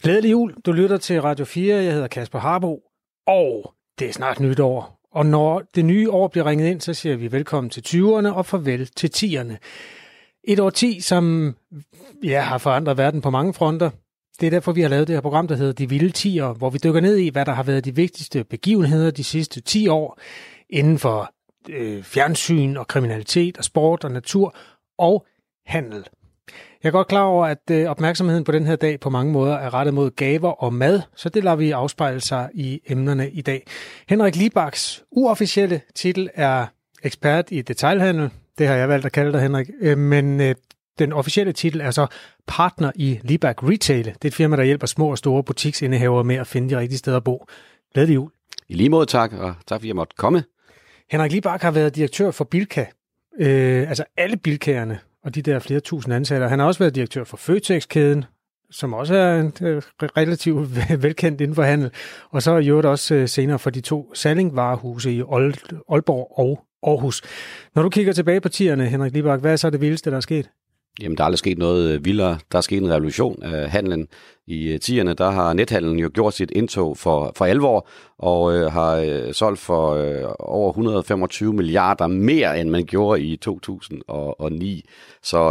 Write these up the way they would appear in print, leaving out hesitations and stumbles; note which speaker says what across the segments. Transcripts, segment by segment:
Speaker 1: Glædelig jul. Du lytter til Radio 4. Jeg hedder Kasper Harbo. Og det er snart nytår. Og når det nye år bliver ringet ind, så siger vi velkommen til 20'erne og farvel til 10'erne. Et årti, som har forandret verden på mange fronter. Det er derfor, vi har lavet det her program, der hedder De Vilde 10'er, hvor vi dykker ned i, hvad der har været de vigtigste begivenheder de sidste 10 år inden for fjernsyn og kriminalitet og sport og natur og handel. Jeg er godt klar over, at opmærksomheden på den her dag på mange måder er rettet mod gaver og mad, så det lader vi afspejle sig i emnerne i dag. Henrik Libaks uofficielle titel er ekspert i detailhandel. Det har jeg valgt at kalde dig, Henrik. Men den officielle titel er så partner i Libak Retail. Det er et firma, der hjælper små og store butiksindehavere med at finde de rigtige steder at bo. Glædelig jul.
Speaker 2: I lige måde tak, og tak fordi jeg måtte komme.
Speaker 1: Henrik Libak har været direktør for Bilka, altså alle Bilkagerne og de der flere tusind ansatte. Han har også været direktør for Føtex-kæden, som også er relativt velkendt inden for handel. Og så i øvrigt også senere for de 2 Salling-varehuse i Aalborg og Aarhus. Når du kigger tilbage på 10'erne, Henrik Libak, hvad er så det vildeste, der er sket?
Speaker 2: Jamen, der er aldrig sket noget vildere. Der er sket en revolution af handlen. I 10'erne, der har nethandlen jo gjort sit indtog for alvor, og har solgt for over 125 milliarder mere, end man gjorde i 2009. Så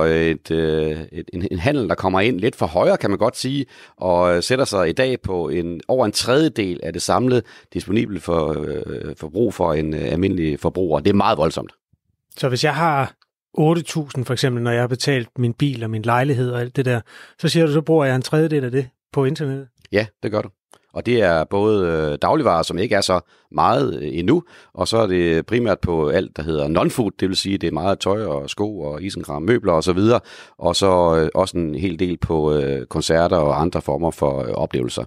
Speaker 2: en handel, der kommer ind lidt for højere, kan man godt sige, og sætter sig i dag på over en tredjedel af det samlede disponible forbrug for en almindelig forbruger. Det er meget voldsomt.
Speaker 1: Så hvis jeg har 8.000 for eksempel, når jeg har betalt min bil og min lejlighed og alt det der, så siger du, så bruger jeg en tredjedel af det på internettet?
Speaker 2: Ja, det gør du. Og det er både dagligvarer, som ikke er så meget endnu, og så er det primært på alt, der hedder non-food, det vil sige, det er meget tøj og sko og isenkram, møbler og så videre, og så også en hel del på koncerter og andre former for oplevelser.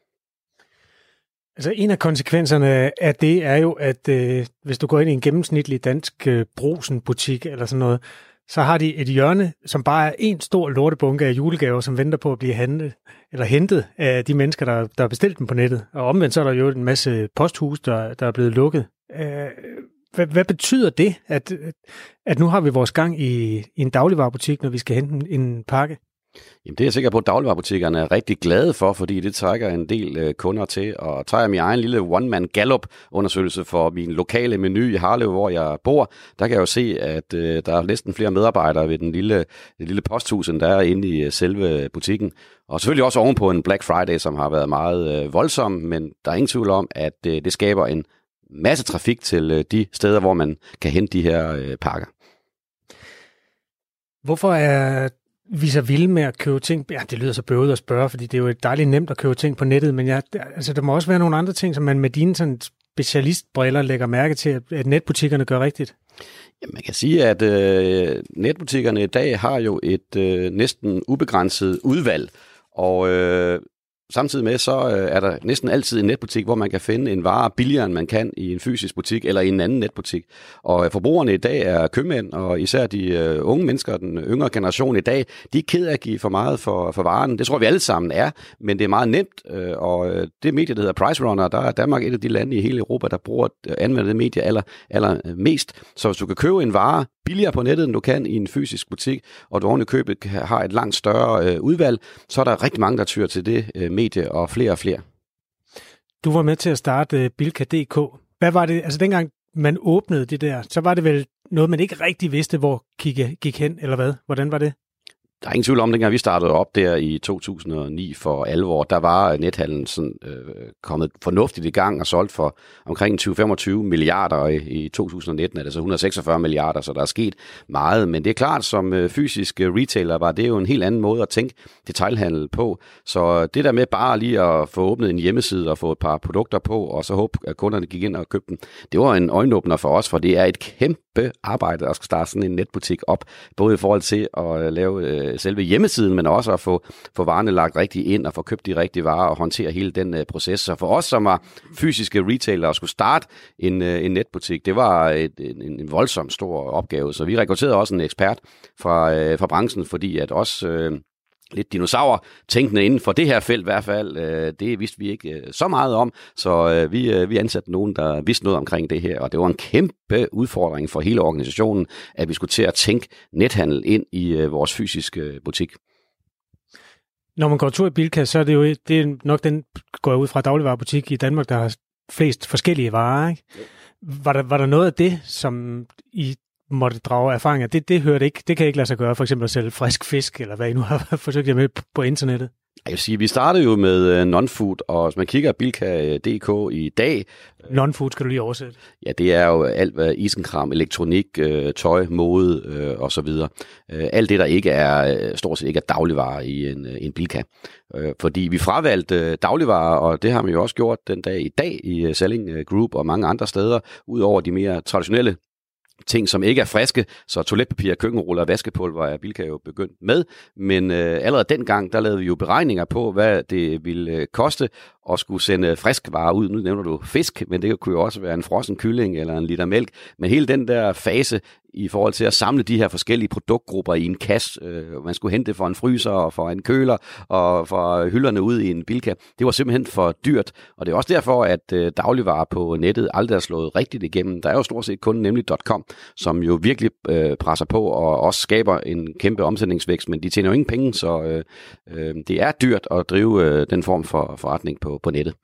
Speaker 1: Altså en af konsekvenserne af det er jo, at hvis du går ind i en gennemsnitlig dansk Brugsen-butik eller sådan noget, så har de et hjørne, som bare er en stor lortebunke af julegaver, som venter på at blive hentet af de mennesker, der har bestilt dem på nettet. Og omvendt så er der jo en masse posthus, der er blevet lukket. Hvad betyder det, at nu har vi vores gang i en dagligvarebutik, når vi skal hente en pakke?
Speaker 2: Jamen, det er jeg sikker på, at dagligvarebutikkerne er rigtig glade for, fordi det trækker en del kunder til. Og tager jeg min egen lille one-man Gallup-undersøgelse for min lokale menu i Harlev, hvor jeg bor, der kan jeg jo se, at der er næsten flere medarbejdere ved det lille posthus, end der er inde i selve butikken. Og selvfølgelig også ovenpå en Black Friday, som har været meget voldsom, men der er ingen tvivl om, at det skaber en masse trafik til de steder, hvor man kan hente de her pakker.
Speaker 1: Hvorfor er vi så vilde med at købe ting? Ja, det lyder så bøvet at spørge, fordi det er jo dejligt nemt at købe ting på nettet, men der må også være nogle andre ting, som man med dine sådan specialistbriller lægger mærke til, at netbutikkerne gør rigtigt.
Speaker 2: Ja, man kan sige, at netbutikkerne i dag har jo et næsten ubegrænset udvalg, og samtidig med, så er der næsten altid en netbutik, hvor man kan finde en vare billigere, end man kan i en fysisk butik eller i en anden netbutik. Og forbrugerne i dag er købmænd, og især de unge mennesker, den yngre generation i dag, de er ked af at give for meget for varen. Det tror vi alle sammen er, men det er meget nemt. Og det medie, der hedder Price Runner, der er Danmark et af de lande i hele Europa, der bruger anvender det medie allermest. Så hvis du kan købe en vare billigere på nettet, end du kan i en fysisk butik, og du oven i købet har et langt større udvalg, så er der rigtig mange, der tyr til det medie, og flere.
Speaker 1: Du var med til at starte Bilka.dk. Hvad var det, altså dengang man åbnede det der, så var det vel noget, man ikke rigtig vidste, hvor gik hen, eller hvad? Hvordan var det?
Speaker 2: Der er ingen tvivl om, dengang vi startede op der i 2009 for alvor, der var nethandlen sådan, kommet fornuftigt i gang og solgt for omkring 20-25 milliarder. I 2019 er det så 146 milliarder, så der er sket meget. Men det er klart, som fysisk retailer var det jo en helt anden måde at tænke detailhandel på. Så det der med bare lige at få åbnet en hjemmeside og få et par produkter på, og så håbe, at kunderne gik ind og købte dem, det var en øjenåbner for os, for det er et kæmpe arbejde at starte sådan en netbutik op, både i forhold til at lave selve hjemmesiden, men også at få varerne lagt rigtigt ind og få købt de rigtige varer og håndtere hele den proces. Så for os, som var fysiske retailer og skulle starte en netbutik, det var en voldsom stor opgave. Så vi rekrutterede også en ekspert fra branchen, fordi at også lidt dinosaur-tænkende inden for det her felt i hvert fald, det vidste vi ikke så meget om, så vi ansatte nogen, der vidste noget omkring det her, og det var en kæmpe udfordring for hele organisationen, at vi skulle til at tænke nethandel ind i vores fysiske butik.
Speaker 1: Når man går tur i Bilka, så er det er nok den, går jeg ud fra, dagligvarebutik i Danmark, der har flest forskellige varer, ikke? Var der noget af det, som I måtte drage erfaringer? Det hørte ikke, det kan ikke lade sig gøre, for eksempel at sælge frisk fisk, eller hvad I nu har forsøgt jer med på internettet?
Speaker 2: Jeg vil sige, vi startede jo med non-food, og hvis man kigger Bilka.dk i dag...
Speaker 1: Non-food skal du lige oversætte.
Speaker 2: Ja, det er jo alt, hvad isenkram, elektronik, tøj, mode og så videre. Alt det, der ikke er, stort set ikke er dagligvarer i en Bilka. Fordi vi fravalgte dagligvarer, og det har vi jo også gjort den dag i dag i Salling Group og mange andre steder, udover de mere traditionelle ting, som ikke er friske, så toiletpapir, køkkenruller og vaskepulver er Bilka jo begyndt med, men allerede dengang, der lavede vi jo beregninger på, hvad det ville koste at skulle sende friskvarer ud. Nu nævner du fisk, men det kunne jo også være en frossen kylling eller en liter mælk, men hele den der fase i forhold til at samle de her forskellige produktgrupper i en kasse, man skulle hente det for en fryser og for en køler og for hylderne ud i en Bilka, det var simpelthen for dyrt, og det er også derfor, at dagligvarer på nettet aldrig er slået rigtigt igennem. Der er jo stort set kun nemlig .com, som jo virkelig presser på og også skaber en kæmpe omsætningsvækst, men de tjener jo ingen penge, så det er dyrt at drive den form for forretning på nettet.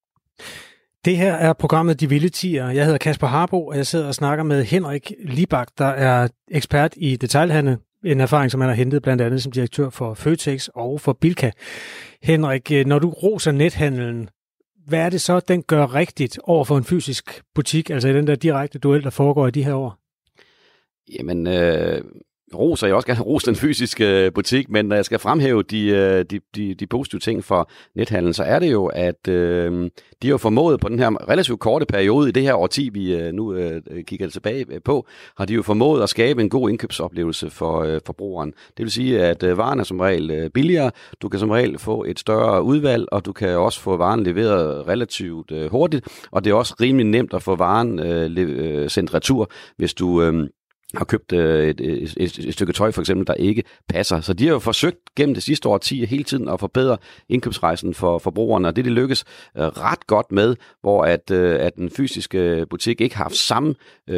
Speaker 1: Det her er programmet De Vilde Tier. Jeg hedder Kasper Harbo, og jeg sidder og snakker med Henrik Libak, der er ekspert i detailhandel. En erfaring, som han har hentet blandt andet som direktør for Føtex og for Bilka. Henrik, når du roser nethandelen, hvad er det så, den gør rigtigt over for en fysisk butik, altså i den der direkte duel, der foregår i de her år?
Speaker 2: Jamen, roser jeg også gerne rose den fysiske butik, men når jeg skal fremhæve de positive ting for nethandlen, så er det jo, at de har jo formået på den her relativt korte periode i det her årti, vi nu kigger tilbage på, har de jo formået at skabe en god indkøbsoplevelse for forbrugeren. Det vil sige, at varen er som regel billigere, du kan som regel få et større udvalg, og du kan også få varen leveret relativt hurtigt, og det er også rimelig nemt at få varen sendt retur, hvis du har købt et stykke tøj, for eksempel, der ikke passer. Så de har jo forsøgt gennem det sidste årti hele tiden at forbedre indkøbsrejsen for forbrugerne, og det lykkes ret godt med, hvor at den fysiske butik ikke har haft samme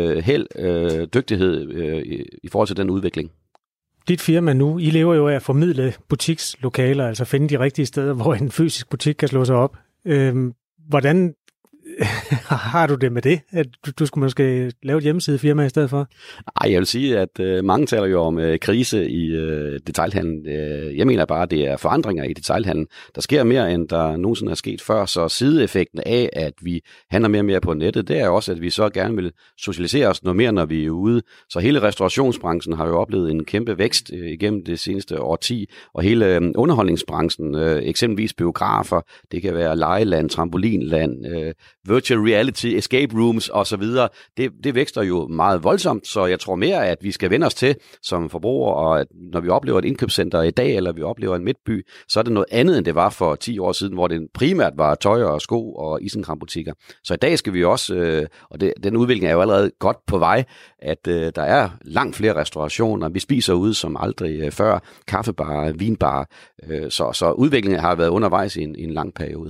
Speaker 2: dygtighed i forhold til den udvikling.
Speaker 1: Dit firma nu, I lever jo af at formidle butikslokaler, altså finde de rigtige steder, hvor en fysisk butik kan slå sig op. Hvordan har du det med det? At du skulle måske lave et hjemmesidefirma i stedet for?
Speaker 2: Ej, jeg vil sige, at mange taler jo om krise i detailhandlen. Jeg mener bare, at det er forandringer i detailhandlen. Der sker mere, end der nogensinde er sket før, så sideeffekten af, at vi handler mere og mere på nettet, det er også, at vi så gerne vil socialisere os noget mere, når vi er ude. Så hele restaurationsbranchen har jo oplevet en kæmpe vækst igennem det seneste årti, og hele underholdningsbranchen, eksempelvis biografer, det kan være legeland, trampolinland, virtual reality, escape rooms osv., det vækster jo meget voldsomt, så jeg tror mere, at vi skal vende os til som forbrugere, og at når vi oplever et indkøbscenter i dag, eller vi oplever en midtby, så er det noget andet, end det var for 10 år siden, hvor det primært var tøj og sko og isenkrambutikker. Så i dag skal vi også, og den udvikling er jo allerede godt på vej, at der er langt flere restaurationer, vi spiser ude som aldrig før, kaffebarer, vinbarer, så udviklingen har været undervejs i en lang periode.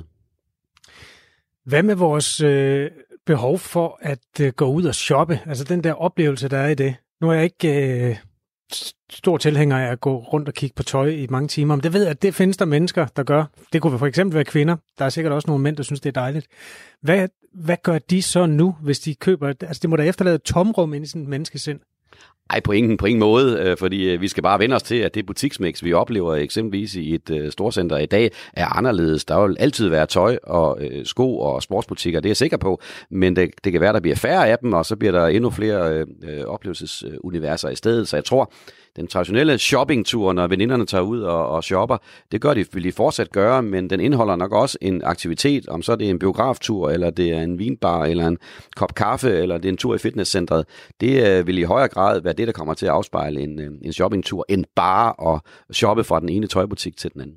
Speaker 1: Hvad med vores behov for at gå ud og shoppe? Altså den der oplevelse, der er i det. Nu er jeg ikke stor tilhænger af at gå rundt og kigge på tøj i mange timer, men det ved jeg, at det findes der mennesker, der gør. Det kunne for eksempel være kvinder. Der er sikkert også nogle mænd, der synes, det er dejligt. Hvad gør de så nu, hvis de køber? Altså det må da efterlade et tomrum ind i sådan et menneskesind.
Speaker 2: Ej, på ingen måde, fordi vi skal bare vende os til, at det butiksmix, vi oplever eksempelvis i et storcenter i dag, er anderledes. Der vil altid være tøj og sko og sportsbutikker, det er jeg sikker på, men det kan være, der bliver færre af dem, og så bliver der endnu flere oplevelsesuniverser i stedet. Så jeg tror, den traditionelle shoppingtur, når veninderne tager ud og shopper, det vil de fortsat gøre, men den indeholder nok også en aktivitet, om så det er en biograftur, eller det er en vinbar, eller en kop kaffe, eller det er en tur i fitnesscentret. Det vil i højere grad være det, der kommer til at afspejle en shoppingtur, end bare at shoppe fra den ene tøjbutik til den anden.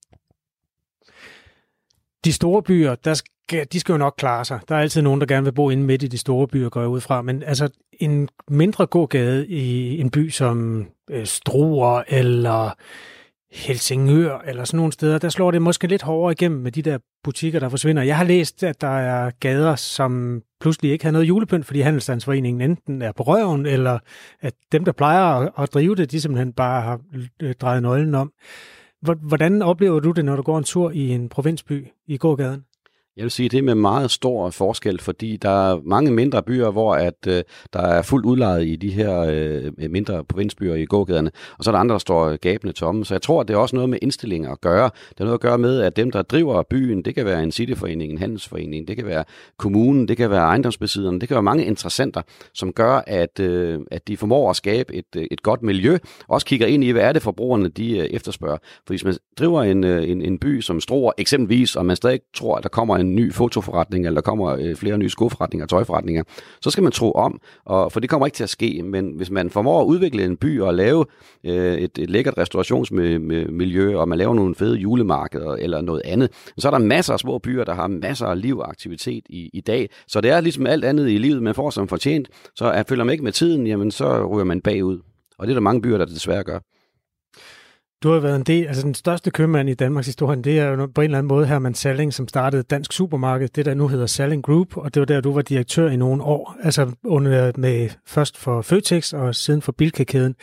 Speaker 2: De
Speaker 1: store byer, de skal jo nok klare sig. Der er altid nogen, der gerne vil bo inde midt i de store byer, går jeg ud fra. Men altså en mindre gågade i en by som Struer eller Helsingør eller sådan nogle steder, der slår det måske lidt hårdere igennem med de der butikker, der forsvinder. Jeg har læst, at der er gader, som pludselig ikke har noget julepynt, fordi Handelsstandsforeningen enten er på røven, eller at dem, der plejer at drive det, de simpelthen bare har drejet nøglen om. Hvordan oplever du det, når du går en tur i en provinsby i gågaden?
Speaker 2: Jeg vil sige, det er med meget stor forskel, fordi der er mange mindre byer, hvor der er fuldt udlejet i de her mindre provinsbyer i gågaderne, og så er der andre, der står gabende tomme. Så jeg tror, det er også noget med indstillinger at gøre. Det er noget at gøre med, at dem, der driver byen, det kan være en cityforening, en handelsforening, det kan være kommunen, det kan være ejendomsbesidderne, det kan være mange interessenter, som gør, at de formår at skabe et godt miljø, også kigger ind i, hvad er det forbrugerne, de efterspørger. For hvis man driver en by som Struer eksempelvis, og man stadig tror, at der kommer en ny fotoforretning, eller der kommer flere nye skoforretninger og tøjforretninger, så skal man tro om, for det kommer ikke til at ske. Men hvis man formår at udvikle en by og lave et lækkert restaurationsmiljø, og man laver nogle fede julemarkeder eller noget andet, så er der masser af små byer, der har masser af liv og aktivitet i dag. Så det er ligesom alt andet i livet, man får som fortjent. Så følger man ikke med tiden, jamen så ryger man bagud. Og det er der mange byer, der desværre gør.
Speaker 1: Du har været en del, altså den største købmand i Danmarks historie, det er jo på en eller anden måde Herman Salling, som startede Dansk Supermarked, det der nu hedder Salling Group, og det var der, du var direktør i nogle år, altså først for Føtex og siden for Bilka-kæden.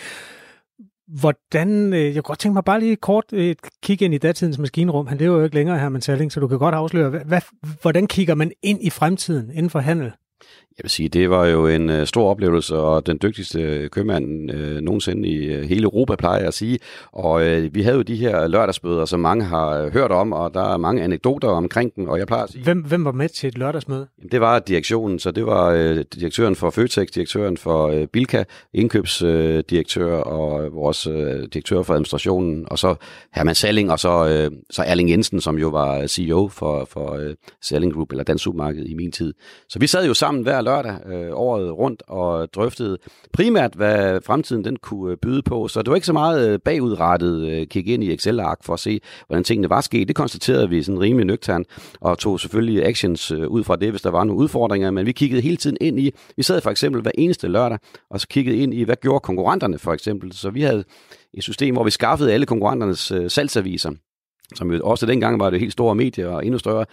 Speaker 1: Jeg kunne godt tænke mig bare lige kort kigge ind i datidens maskinrum. Han lever jo ikke længere, Herman Salling, så du kan godt afsløre, hvordan kigger man ind i fremtiden inden for handel?
Speaker 2: Jeg vil sige, det var jo en stor oplevelse, og den dygtigste købmand nogensinde i hele Europa, plejer jeg at sige. Og vi havde jo de her lørdagsmøder, som mange har hørt om, og der er mange anekdoter omkring den, og jeg plejer at sige...
Speaker 1: Hvem var med til et lørdagsmøde?
Speaker 2: Det var direktionen, så det var direktøren for Føtex, direktøren for Bilka, indkøbsdirektør og vores direktør for administrationen, og så Herman Salling, og så Erling Jensen, som jo var CEO for Salling Group, eller Dansk Supermarked i min tid. Så vi sad jo sammen hver lørdag året rundt og drøftede primært, hvad fremtiden den kunne byde på. Så det var ikke så meget bagudrettet kigge ind i Excel-ark for at se, hvordan tingene var sket. Det konstaterede vi sådan rimelig nøgternt og tog selvfølgelig actions ud fra det, hvis der var nogle udfordringer. Men vi kiggede hele tiden ind i, vi sad for eksempel hver eneste lørdag og så kiggede ind i, hvad gjorde konkurrenterne for eksempel. Så vi havde et system, hvor vi skaffede alle konkurrenternes salgsaviser, som jo også dengang var det helt store medier og endnu større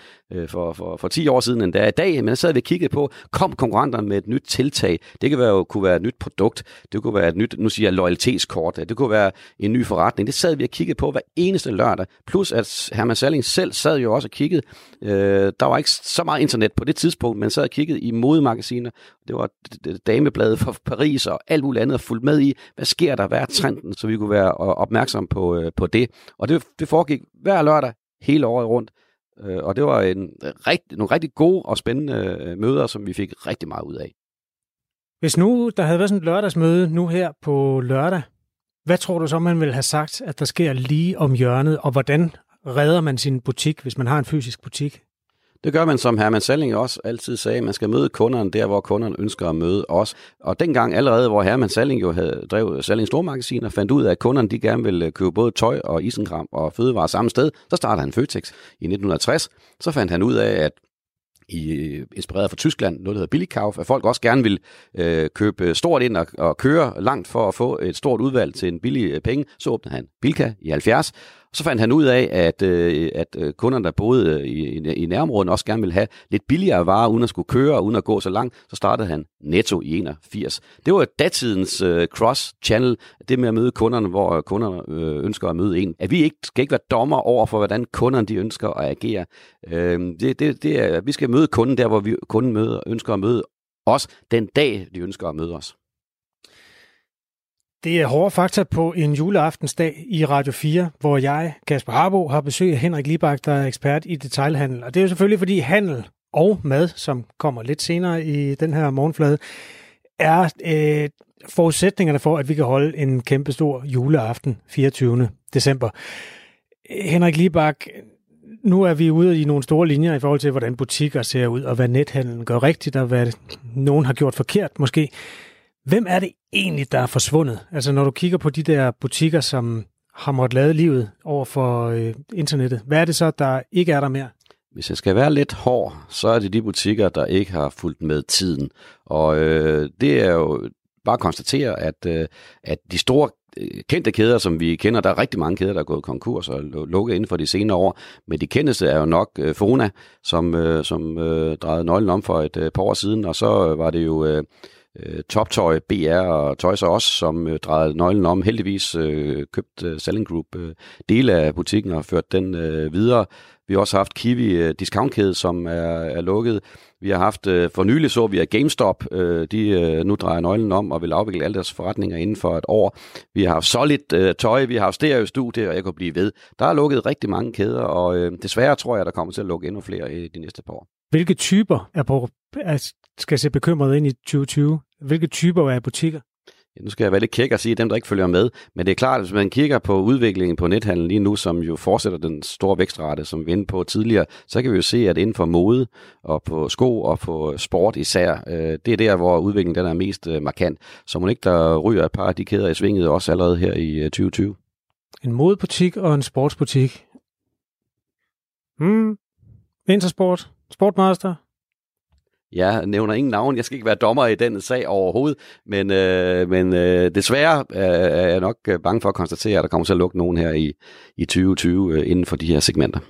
Speaker 2: for 10 år siden end der i dag. Men så sad vi og kiggede på, kom konkurrenterne med et nyt tiltag. Det kunne være et nyt produkt, det kunne være et nyt, nu siger jeg loyalitetskort, det kunne være en ny forretning. Det sad vi og kiggede på hver eneste lørdag. Plus at Herman Salling selv sad jo også og kiggede. Der var ikke så meget internet på det tidspunkt, men sad og kiggede i modemagasiner. Det var damebladet for Paris og alt muligt andet og fulgte med i, hvad sker der, hvad er trenden, så vi kunne være opmærksom på det. Og det foregik hver lørdag, hele året rundt. Og det var nogle rigtig gode og spændende møder, som vi fik rigtig meget ud af.
Speaker 1: Hvis nu der havde været sådan et lørdagsmøde nu her på lørdag, hvad tror du så, man ville have sagt, at der sker lige om hjørnet, og hvordan redder man sin butik, hvis man har en fysisk butik?
Speaker 2: Det gør man, som Herman Salling også altid sagde, man skal møde kunderne der, hvor kunderne ønsker at møde os. Og dengang allerede, hvor Herman Salling jo havde drevet Salling Stormagasin og fandt ud af, at kunderne de gerne ville købe både tøj og isenkram og fødevarer samme sted, så startede han Føtex i 1960. Så fandt han ud af, at inspireret fra Tyskland, noget der hedder Billigkauf, at folk også gerne vil købe stort ind og køre langt for at få et stort udvalg til en billig penge. Så åbnede han Bilka i 70. Så fandt han ud af, at kunderne, der boede i nærområdet, også gerne ville have lidt billigere varer, uden at skulle køre og uden at gå så langt. Så startede han Netto i 81. Det var datidens cross-channel, det med at møde kunderne, hvor kunderne ønsker at møde en. At vi skal ikke være dommer over for, hvordan kunderne de ønsker at agere. Vi skal møde kunden der, hvor kunden ønsker at møde os den dag, de ønsker at møde os.
Speaker 1: Det er hårde fakta på en juleaftensdag i Radio 4, hvor jeg, Kasper Harbo, har besøg af Henrik Libak, der er ekspert i detailhandel. Og det er jo selvfølgelig, fordi handel og mad, som kommer lidt senere i den her morgenflade, er forudsætningerne for, at vi kan holde en kæmpestor juleaften 24. december. Henrik Libak, nu er vi ude i nogle store linjer i forhold til, hvordan butikker ser ud, og hvad nethandlen gør rigtigt, og hvad nogen har gjort forkert måske. Hvem er det egentlig, der er forsvundet? Altså når du kigger på de der butikker, som har måttet lade livet over for internettet, hvad er det så, der ikke er der mere?
Speaker 2: Hvis jeg skal være lidt hård, så er det de butikker, der ikke har fulgt med tiden. Og det er jo bare at konstatere, at de store kendte kæder, som vi kender, der er rigtig mange kæder, der er gået konkurs og lukket inden for de senere år. Men de kendeste er jo nok Fona, som drejede nøglen om for et par år siden, og så var det jo Toptøj, BR og Toys R Us, som drejede nøglen om. Heldigvis købt Salling Group dele af butikken og ført den videre. Vi har også haft Kiwi discountkæde, som er lukket. Vi har haft, for nylig så vi, at GameStop, de nu drejer nøglen om og vil afvikle alle deres forretninger inden for et år. Vi har haft Solid tøj, vi har haft Stereo Studie, og jeg kunne blive ved. Der er lukket rigtig mange kæder, og desværre tror jeg, der kommer til at lukke endnu flere i de næste par år.
Speaker 1: Hvilke typer skal se bekymret ind i 2020? Hvilke typer af butikker?
Speaker 2: Ja, nu skal jeg være lidt kæk og sige dem, der ikke følger med. Men det er klart, at hvis man kigger på udviklingen på nethandel lige nu, som jo fortsætter den store vækstrate, som vi var inde på tidligere, så kan vi jo se, at inden for mode og på sko og på sport især, det er der, hvor udviklingen den er mest markant. Så må ikke der ryger et par af de kæder i svinget også allerede her i 2020.
Speaker 1: En modebutik og en sportsbutik. Intersport, Sportmaster.
Speaker 2: Jeg nævner ingen navn. Jeg skal ikke være dommer i den sag overhovedet, men desværre er jeg nok bange for at konstatere, at der kommer til at lukke nogen her i 2020 inden for de her segmenter.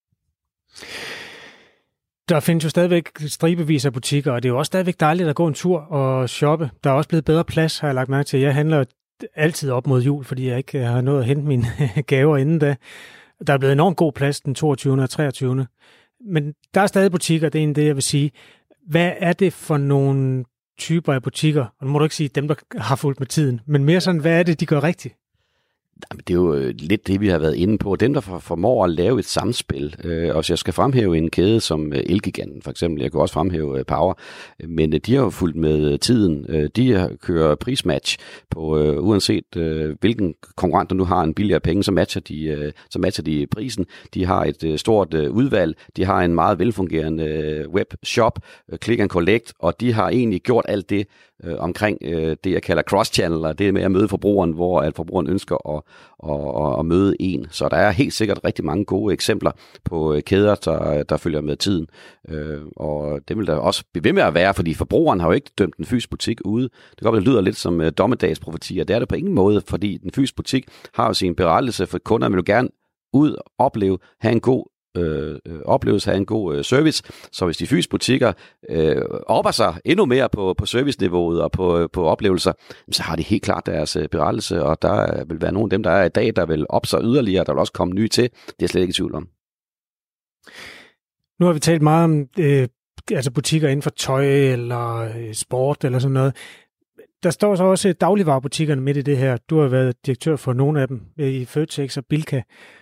Speaker 1: Der findes jo stadigvæk stribevis af butikker, og det er jo også stadigvæk dejligt at gå en tur og shoppe. Der er også blevet bedre plads, har jeg lagt mærke til. Jeg handler altid op mod jul, fordi jeg ikke har nået at hente mine gaver inden da. Der er blevet enormt god plads den 22. og 23. Men der er stadig butikker, det er egentlig det, jeg vil sige. Hvad er det for nogle typer af butikker? Og nu må du ikke sige dem, der har fulgt med tiden, men mere sådan, hvad er det, de gør rigtigt?
Speaker 2: Det er jo lidt det, vi har været inde på. Dem, der formår at lave et samspil. Og så jeg skal fremhæve en kæde som Elgiganten, for eksempel. Jeg kan også fremhæve Power. Men de har jo fulgt med tiden. De kører prismatch på uanset hvilken konkurrent, der nu har en billigere penge, så matcher de prisen. De har et stort udvalg. De har en meget velfungerende webshop, click and collect, og de har egentlig gjort alt det omkring det, jeg kalder cross-channel, og det med at møde forbrugeren, hvor at forbrugeren ønsker at møde en. Så der er helt sikkert rigtig mange gode eksempler på kæder, der følger med tiden. Og det vil der også blive ved med at være, fordi forbrugeren har jo ikke dømt en fysisk butik ude. Det kan godt, det lyder lidt som dommedagsprofetier. Det er det på ingen måde, fordi den fysiske butik har jo sin berettelse, for kunderne vil jo gerne ud, opleve, have en god oplevelse, have en god service. Så hvis de fysiske butikker opper sig endnu mere på serviceniveauet og på oplevelser, så har de helt klart deres berettelse, og der vil være nogle af dem, der er i dag, der vil op sig yderligere, der vil også komme nye til. Det er jeg slet ikke i tvivl om.
Speaker 1: Nu har vi talt meget om butikker inden for tøj eller sport eller sådan noget. Der står så også dagligvarebutikkerne midt i det her. Du har været direktør for nogle af dem i Føtex og Bilka.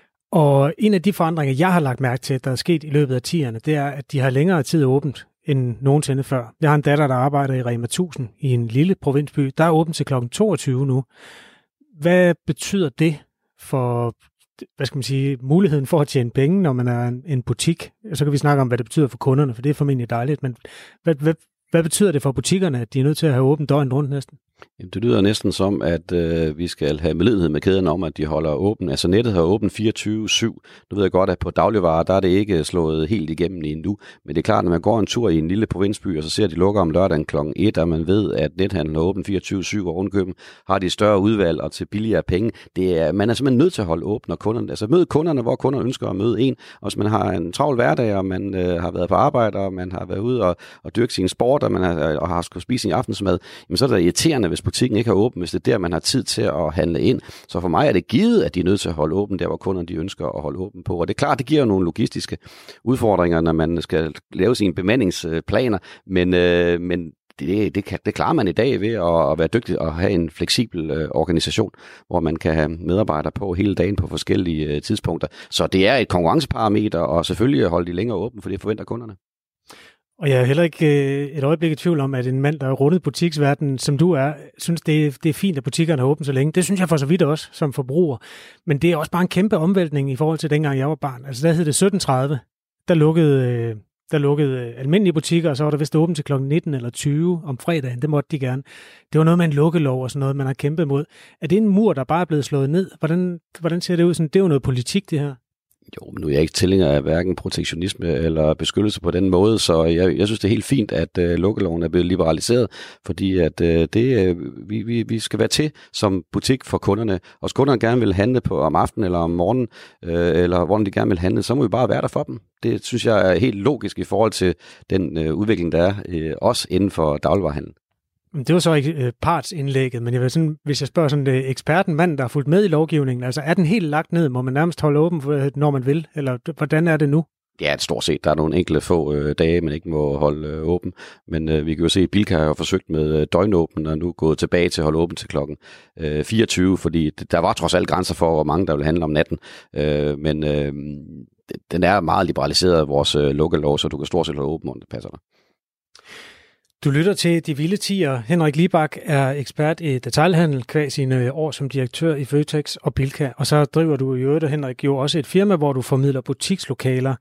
Speaker 1: Og en af de forandringer, jeg har lagt mærke til, der er sket i løbet af 10'erne, det er, at de har længere tid åbent end nogensinde før. Jeg har en datter, der arbejder i Rema 1000 i en lille provinsby. Der er åbent til kl. 22 nu. Hvad betyder det for, muligheden for at tjene penge, når man er en butik? Så kan vi snakke om, hvad det betyder for kunderne, for det er formentlig dejligt. Men hvad betyder det for butikkerne, at de er nødt til at have åbent døgnet rundt næsten?
Speaker 2: Jamen, det lyder næsten som, at vi skal have medlidenhed med kæderne om, at de holder åben. Altså nettet har åbent 24/7. Nu ved jeg godt, at på dagligvarer, der er det ikke slået helt igennem endnu. Men det er klart, når man går en tur i en lille provinsby, og så ser de lukker om lørdagen kl. 1, og man ved, at nethandlen er åben 24/7, og ovenkøben har de større udvalg og til billigere penge. Man er simpelthen nødt til at holde åben, og kunderne, altså møde kunderne, hvor kunderne ønsker at møde en. Og hvis man har en travl hverdag, og man har været på arbejde, og man har været ude og dyrke sin sport, og man har skulle spise sin aftensmad, jamen så er det irriterende, hvis butikken ikke har åben, hvis det er der, man har tid til at handle ind. Så for mig er det givet, at de er nødt til at holde åben der, hvor kunderne de ønsker at holde åben på. Og det er klart, det giver nogle logistiske udfordringer, når man skal lave sine bemandingsplaner, men det klarer man i dag ved at være dygtig og have en fleksibel organisation, hvor man kan have medarbejdere på hele dagen på forskellige tidspunkter. Så det er et konkurrenceparameter, og selvfølgelig holde de længere åben, for det forventer kunderne.
Speaker 1: Og jeg er heller ikke et øjeblik i tvivl om, at en mand, der er rundet butiksverdenen, som du er, synes, det er fint, at butikkerne er åbent så længe. Det synes jeg for så vidt også, som forbruger. Men det er også bare en kæmpe omvæltning i forhold til dengang, jeg var barn. Altså der hed det 17:30. Der lukkede almindelige butikker, og så var der vist åbent til kl. 19 eller 20 om fredagen. Det måtte de gerne. Det var noget med en lukkelov og sådan noget, man har kæmpet mod. Er det en mur, der bare er blevet slået ned? Hvordan ser det ud? Sådan, det er jo noget politik, det her.
Speaker 2: Jo, men nu er jeg ikke tilhænger af hverken protektionisme eller beskyttelse på den måde, så jeg synes, det er helt fint, at lukkeloven er blevet liberaliseret, fordi at vi skal være til som butik for kunderne. Og hvis kunderne gerne vil handle om aftenen eller om morgenen, eller hvordan de gerne vil handle, så må vi bare være der for dem. Det synes jeg er helt logisk i forhold til den udvikling, der er også inden for dagligvarehandel.
Speaker 1: Det var så ikke partsindlægget, men jeg vil sådan, hvis jeg spørger sådan eksperten, manden, der har fulgt med i lovgivningen, altså er den helt lagt ned? Må man nærmest holde åben, når man vil? Eller hvordan er det nu?
Speaker 2: Ja, stort set. Der er nogle enkelte få dage, man ikke må holde åben. Men vi kan jo se, at Bilka har forsøgt med døgnåben, og nu gået tilbage til at holde åben til klokken 24, fordi der var trods alt grænser for, hvor mange der vil handle om natten. Men den er meget liberaliseret, vores lukkelov, så du kan stort set holde åben, om det passer dig.
Speaker 1: Du lytter til De Vilde Tier. Henrik Libak er ekspert i detailhandel, qua sine år som direktør i Føtex og Bilka. Og så driver du i øvrigt, Henrik, jo også et firma, hvor du formidler butikslokaler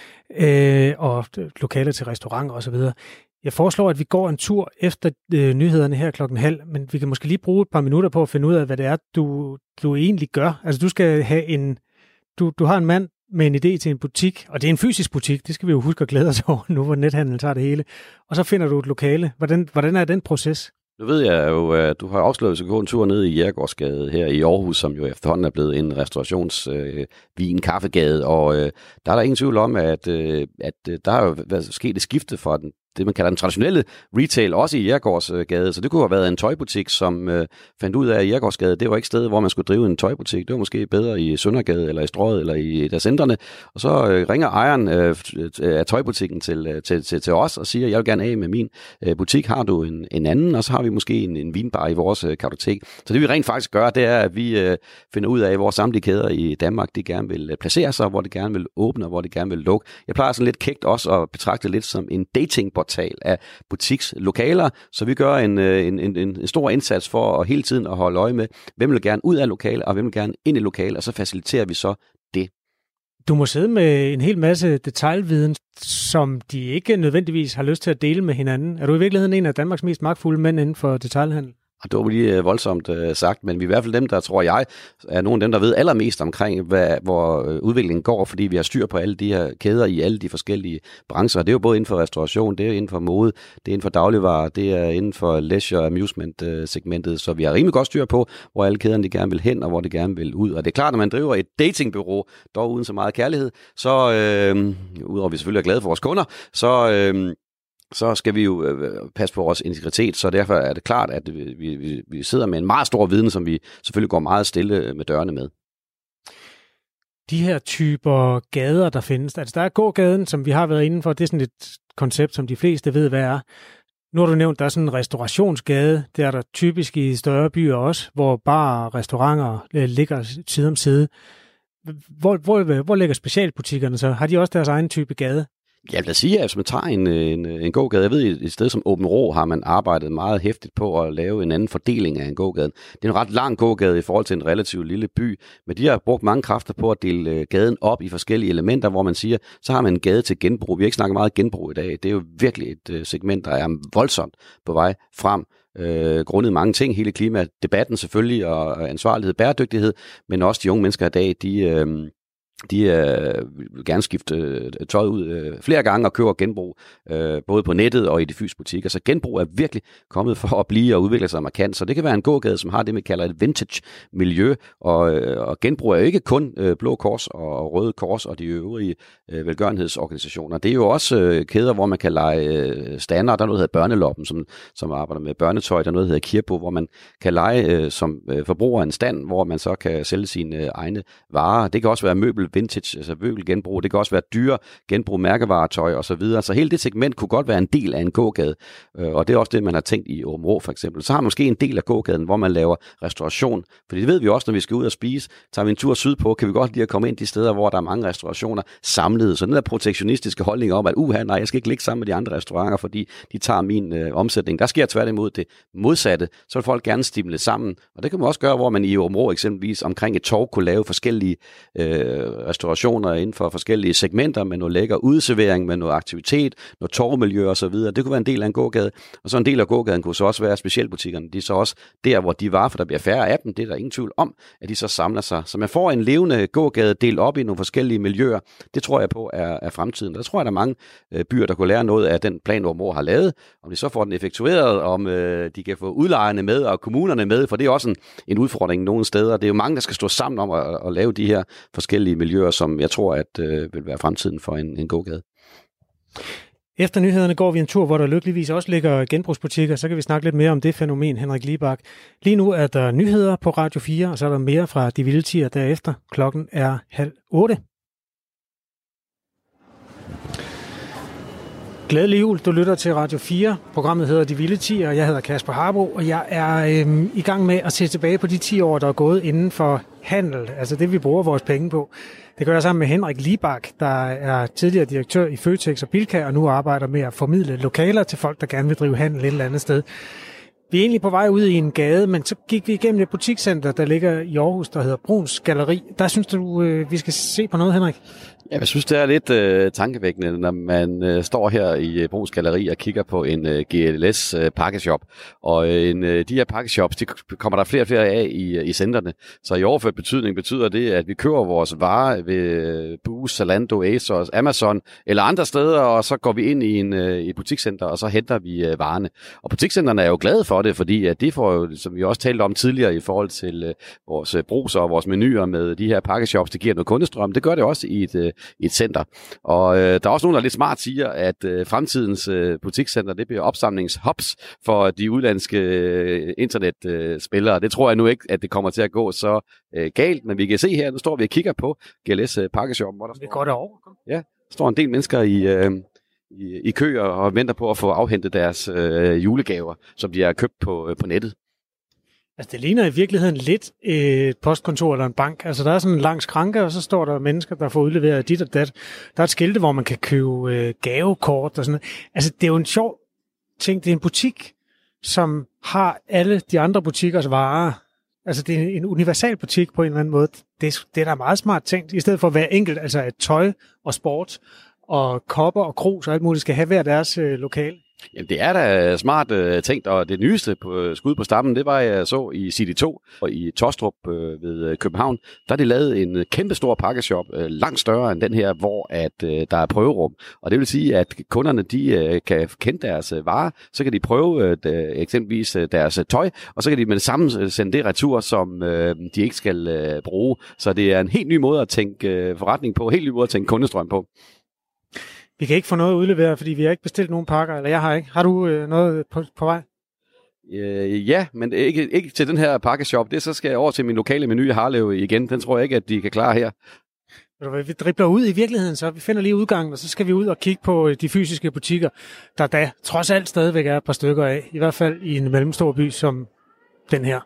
Speaker 1: og lokaler til restauranter osv. Jeg foreslår, at vi går en tur efter nyhederne her 12:30, men vi kan måske lige bruge et par minutter på at finde ud af, hvad det er, du egentlig gør. Altså, du skal have du har en mand med en idé til en butik, og det er en fysisk butik, det skal vi jo huske at glæde os over nu, hvor nethandel tager det hele. Og så finder du et lokale. Hvordan er den proces?
Speaker 2: Nu ved jeg jo, at du har afsløret, at du gå en tur ned i Jægergårdsgade her i Aarhus, som jo efterhånden er blevet en restaurationsvin-kaffegade, og der er der ingen tvivl om, at der har jo sket et skifte fra det, man kalder den traditionelle retail, også i Jægergårdsgade. Så det kunne have været en tøjbutik, som fandt ud af, at Jægergårdsgade, det var ikke stedet, hvor man skulle drive en tøjbutik. Det var måske bedre i Søndergade, eller i Strøget, eller i et af centrene. Og så ringer ejeren af tøjbutikken til os og siger, jeg vil gerne af med min butik. Har du en anden? Og så har vi måske en vinbar i vores kartotek. Så det vi rent faktisk gør, det er, at vi finder ud af, hvor samtlige kæder i Danmark, de gerne vil placere sig, hvor de gerne vil åbne, og hvor de gerne vil lukke. Jeg plejer sådan lidt kægt også at betragte det lidt som en datingportal af butikslokaler, så vi gør en stor indsats for at hele tiden at holde øje med, hvem vil gerne ud af lokaler, og hvem vil gerne ind i lokaler, og så faciliterer vi så det.
Speaker 1: Du må sidde med en hel masse detailviden, som de ikke nødvendigvis har lyst til at dele med hinanden. Er du i virkeligheden en af Danmarks mest magtfulde mænd inden for detailhandel?
Speaker 2: Det var lige voldsomt sagt, men vi er i hvert fald dem, der tror jeg, er nogle af dem, der ved allermest omkring, hvor udviklingen går, fordi vi har styr på alle de her kæder i alle de forskellige brancher. Det er jo både inden for restauration, det er inden for mode, det er inden for dagligvarer, det er inden for leisure amusement-segmentet, så vi har rimelig godt styr på, hvor alle kæderne de gerne vil hen, og hvor de gerne vil ud. Og det er klart, når man driver et datingbureau, dog uden så meget kærlighed, så udover at vi selvfølgelig er glade for vores kunder, så skal vi jo passe på vores integritet, så derfor er det klart, at vi sidder med en meget stor viden, som vi selvfølgelig går meget stille med dørene med.
Speaker 1: De her typer gader, der findes, altså der er gågaden, som vi har været inde for, det er sådan et koncept, som de fleste ved, hvad er. Nu har du nævnt, der er sådan en restaurationsgade, det er der typisk i større byer også, hvor barer og restauranter ligger side om side. Hvor ligger specialbutikkerne så? Har de også deres egen type gade?
Speaker 2: Jeg vil sige, at hvis man tager en gågade, jeg ved, et sted som Åben Rå har man arbejdet meget hæftigt på at lave en anden fordeling af en gågade. Det er en ret lang gågade i forhold til en relativt lille by, men de har brugt mange kræfter på at dele gaden op i forskellige elementer, hvor man siger, så har man en gade til genbrug. Vi har ikke snakket meget genbrug i dag. Det er jo virkelig et segment, der er voldsomt på vej frem. Grundet mange ting, hele klimadebatten selvfølgelig, og ansvarlighed, bæredygtighed, men også de unge mennesker i dag, de vil gerne skifte tøjet ud flere gange og køber genbrug, både på nettet og i de fysiske butikker. Så genbrug er virkelig kommet for at blive og udvikle sig markant. Så det kan være en gågade, som har det, man kalder et vintage-miljø. Og genbrug er jo ikke kun Blå Kors og Røde Kors og de øvrige velgørenhedsorganisationer. Det er jo også kæder, hvor man kan lege stander. Der er noget, der hedder Børneloppen, som arbejder med børnetøj. Der er noget, der hedder Kirpo, hvor man kan lege som forbruger en stand, hvor man så kan sælge sine egne varer. Det kan også være møbel vintage, altså møbelgenbrug, det kan også være dyre genbrug, mærkevaretøj og så videre. Så hele det segment kunne godt være en del af en gågade, og det er også det, man har tænkt i Åben Rå for eksempel. Så har man måske en del af gågaden, hvor man laver restauration, for det ved vi også, når vi skal ud og spise, tager vi en tur sydpå, kan vi godt lide at komme ind de steder, hvor der er mange restaurationer samlet. Så den der protektionistiske holdning om, at nej, jeg skal ikke ligge sammen med de andre restauranter, fordi de tager min omsætning. Der sker tværtimod det modsatte. Så vil folk gerne stimle sammen, og det kan man også gøre, hvor man i Åben Rå eksempelvis omkring et torv kunne lave forskellige restaurationer inden for forskellige segmenter med noget lækker udservering, med noget aktivitet, noget torvmiljø og så videre. Det kunne være en del af en gågade. Og så en del af gågaden kunne så også være specialbutikkerne. De er så også der, hvor de var, for der bliver færre af dem. Det er der ingen tvivl om, at de så samler sig. Så man får en levende gågade delt op i nogle forskellige miljøer. Det tror jeg på er fremtiden. Der tror jeg, der er mange byer, der kunne lære noget af den plan, Åben Rå har lavet. Om de så får den effektueret, om de kan få udlejerne med og kommunerne med, for det er også en udfordring nogle steder. Det er jo mange, der skal stå sammen om at lave de her forskellige miljøer, som jeg tror, at vil være fremtiden for en gågade.
Speaker 1: Efter nyhederne går vi en tur, hvor der lykkeligvis også ligger genbrugsbutikker, så kan vi snakke lidt mere om det fænomen, Henrik Libak. Lige nu er der nyheder på Radio 4, og så er der mere fra De Vilde Tier derefter. Klokken er 7:30. Glædelig jul, du lytter til Radio 4. Programmet hedder De Vilde Tier, og jeg hedder Kasper Harbo, og jeg er i gang med at se tilbage på de 10 år, der er gået inden for handel, altså det, vi bruger vores penge på. Det gør jeg sammen med Henrik Libak, der er tidligere direktør i Føtex og Bilka, og nu arbejder med at formidle lokaler til folk, der gerne vil drive handel et eller andet sted. Vi er egentlig på vej ud i en gade, men så gik vi igennem et butikscenter, der ligger i Aarhus, der hedder Bruuns Galleri. Der synes du, vi skal se på noget, Henrik?
Speaker 2: Ja, jeg synes, det er lidt tankevækkende, når man står her i Bruuns Galleri og kigger på en GLS pakkeshop. Og de her pakkeshops, de kommer der flere og flere af i centrene. Så i overført betydning betyder det, at vi køber vores varer ved Boozt, Zalando, ASOS, Amazon eller andre steder, og så går vi ind i et butikscenter, og så henter vi varerne. Og butikscentrene er jo glade for det, fordi at de får jo, som vi også talte om tidligere i forhold til vores bruser og vores menuer med de her pakkeshops, det giver noget kundestrøm. Det gør det også i et center. Og der er også nogen, der lidt smart siger, at fremtidens butikscenter, det bliver opsamlingshubs for de udlandske internetspillere. Det tror jeg nu ikke, at det kommer til at gå så galt, men vi kan se her, nu står vi og kigger på GLS pakkeshop, hvor der
Speaker 1: det går derover.
Speaker 2: Ja, der står en del mennesker i kø og venter på at få afhentet deres julegaver, som de har købt på nettet.
Speaker 1: Altså, det ligner i virkeligheden lidt et postkontor eller en bank. Altså, der er sådan en lang skranke, og så står der mennesker, der får udleveret dit og dat. Der er et skilte, hvor man kan købe gavekort og sådan noget. Altså, det er jo en sjov ting. Det er en butik, som har alle de andre butikkers varer. Altså, det er en universal butik på en eller anden måde. Det er da meget smart tænkt. I stedet for at være enkelt, altså at tøj og sport og kopper og krus og alt muligt skal have hver deres lokal.
Speaker 2: Jamen, det er da smart tænkt, og det nyeste skud på stammen, det var, jeg så i City 2 og i Tostrup ved København. Der er de lavet en kæmpe stor pakkeshop, langt større end den her, hvor at der er prøverum. Og det vil sige, at kunderne de kan kende deres varer, så kan de prøve eksempelvis deres tøj, og så kan de med det samme sende det retur, som de ikke skal bruge. Så det er en helt ny måde at tænke forretning på, en helt ny måde at tænke kundestrøm på.
Speaker 1: Vi kan ikke få noget udleveret, fordi vi har ikke bestilt nogen pakker, eller jeg har ikke. Har du noget på vej?
Speaker 2: Ja, men ikke til den her pakkeshop. Det så skal jeg over til min lokale menu i Harlev igen. Den tror jeg ikke, at de kan klare her.
Speaker 1: Vi dribler ud i virkeligheden, så vi finder lige udgangen, og så skal vi ud og kigge på de fysiske butikker, der da trods alt stadigvæk er et par stykker af. I hvert fald i en mellemstor by som den her.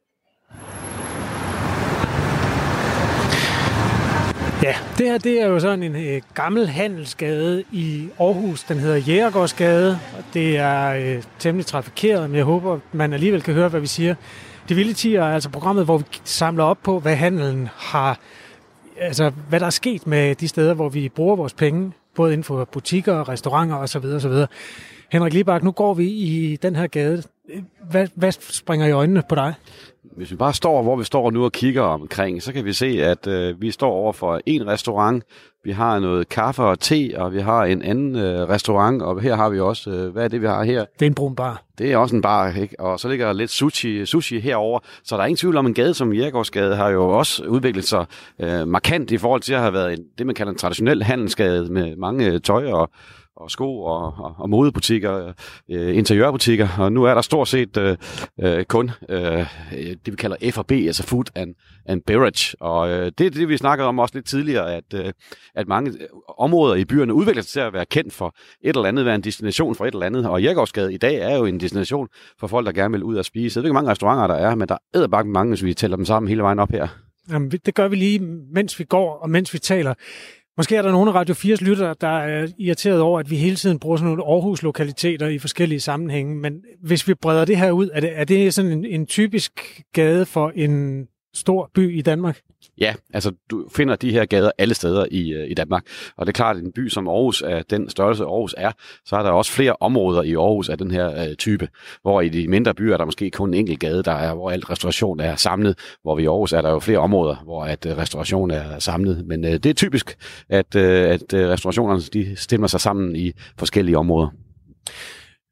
Speaker 1: Ja, det her det er jo sådan en gammel handelsgade i Aarhus. Den hedder Jægergårdsgade, og det er temmelig trafikeret, men jeg håber, man alligevel kan høre, hvad vi siger. De Vilde Tier er altså programmet, hvor vi samler op på, hvad handelen har, altså hvad der er sket med de steder, hvor vi bruger vores penge, både inden for butikker, restauranter osv. osv. Henrik Libak, nu går vi i den her gade. Hvad springer i øjnene på dig?
Speaker 2: Hvis vi bare står, hvor vi står nu og kigger omkring, så kan vi se, at vi står over for en restaurant. Vi har noget kaffe og te, og vi har en anden restaurant, og her har vi også, hvad er det, vi har her?
Speaker 1: Det er en brun bar.
Speaker 2: Det er også en bar, ikke? Og så ligger der lidt sushi herover. Så der er ingen tvivl om, en gade som Jægergårdsgade har jo også udviklet sig markant i forhold til at have været det, man kalder en traditionel handelsgade med mange tøj og sko og modebutikker, interiørbutikker, og nu er der stort set kun det, vi kalder F&B, altså Food and Beverage. Og det er det, vi snakkede om også lidt tidligere, at mange områder i byerne udvikler sig til at være kendt for et eller andet, være en destination for et eller andet. Og Jægergårdsgade i dag er jo en destination for folk, der gerne vil ud og spise. Jeg ved ikke, hvor mange restauranter der er, men der er edderbakke mange, hvis vi tæller dem sammen hele vejen op her.
Speaker 1: Jamen, det gør vi lige, mens vi går og mens vi taler. Måske er der nogle af Radio 4's lyttere, der er irriteret over, at vi hele tiden bruger sådan nogle Aarhus-lokaliteter i forskellige sammenhænge. Men hvis vi breder det her ud, er det sådan en typisk gade for en stor by i Danmark?
Speaker 2: Ja, altså du finder de her gader alle steder i Danmark. Og det er klart, at en by som Aarhus, er den størrelse Aarhus er, så er der også flere områder i Aarhus af den her type. Hvor i de mindre byer er der måske kun en enkelt gade, der er, hvor alt restauration er samlet. Hvor vi i Aarhus er der jo flere områder, hvor at restauration er samlet. Men det er typisk, at restaurationerne de stemmer sig sammen i forskellige områder.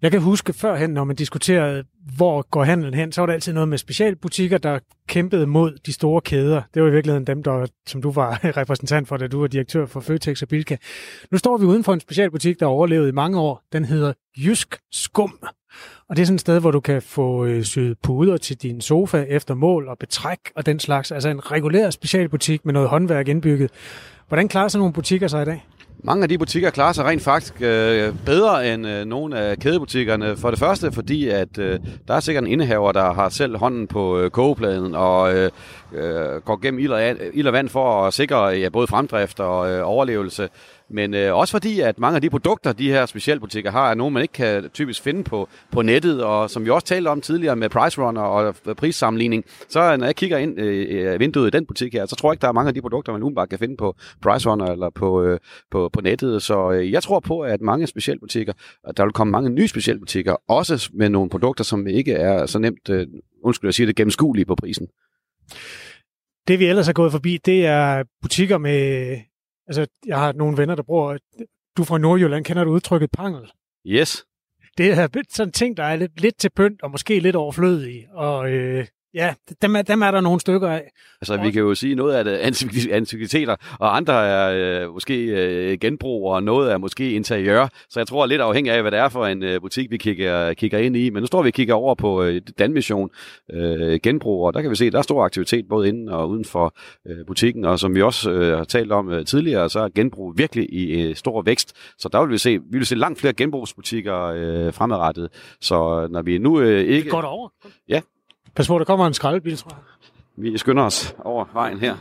Speaker 1: Jeg kan huske førhen, når man diskuterede, hvor går handlen hen, så var der altid noget med specialbutikker, der kæmpede mod de store kæder. Det var i virkeligheden dem, som du var repræsentant for, da du var direktør for Føtex og Bilka. Nu står vi uden for en specialbutik, der har overlevet i mange år. Den hedder Jysk Skum. Og det er sådan et sted, hvor du kan få syet puder til din sofa efter mål og betræk og den slags. Altså en regulær specialbutik med noget håndværk indbygget. Hvordan klarer sådan nogle butikker sig i dag?
Speaker 2: Mange af de butikker klarer sig rent faktisk bedre end nogle af kædebutikkerne. For det første, fordi at der er sikkert en indehaver, der har selv hånden på kogepladen og går gennem ild og vand for at sikre både fremdrift og overlevelse. Men også fordi, at mange af de produkter, de her specialbutikker har, er nogle, man ikke kan typisk finde på nettet. Og som vi også talte om tidligere med Price Runner og prissammenligning, så når jeg kigger ind i vinduet i den butik her, så tror jeg ikke, der er mange af de produkter, man umiddelbart kan finde på Price Runner eller på nettet. Så jeg tror på, at mange specialbutikker, der vil komme mange nye specialbutikker, også med nogle produkter, som ikke er så nemt, gennemskuelige på prisen.
Speaker 1: Det vi ellers har gået forbi, det er butikker med... Altså, jeg har nogle venner, der bruger... Du fra Nordjylland, kender du udtrykket pangel?
Speaker 2: Yes.
Speaker 1: Det er sådan en ting, der er lidt til pynt og måske lidt overflødig. Og ja, dem er der nogle stykker af.
Speaker 2: Altså, vi kan jo sige, noget af det antikviteter, og andre er måske genbrug, og noget er måske interiør. Så jeg tror lidt afhængig af, hvad det er for en butik, vi kigger ind i. Men nu står vi og kigger over på Danmission genbrug, og der kan vi se, at der er stor aktivitet både inden og uden for butikken. Og som vi også har talt om tidligere, så er genbrug virkelig i stor vækst. Så der vil vi se langt flere genbrugsbutikker fremadrettet. Så når vi nu ikke...
Speaker 1: Det går derover.
Speaker 2: Ja.
Speaker 1: Pas på, der kommer en skraldebil, tror jeg.
Speaker 2: Vi skynder os over vejen her.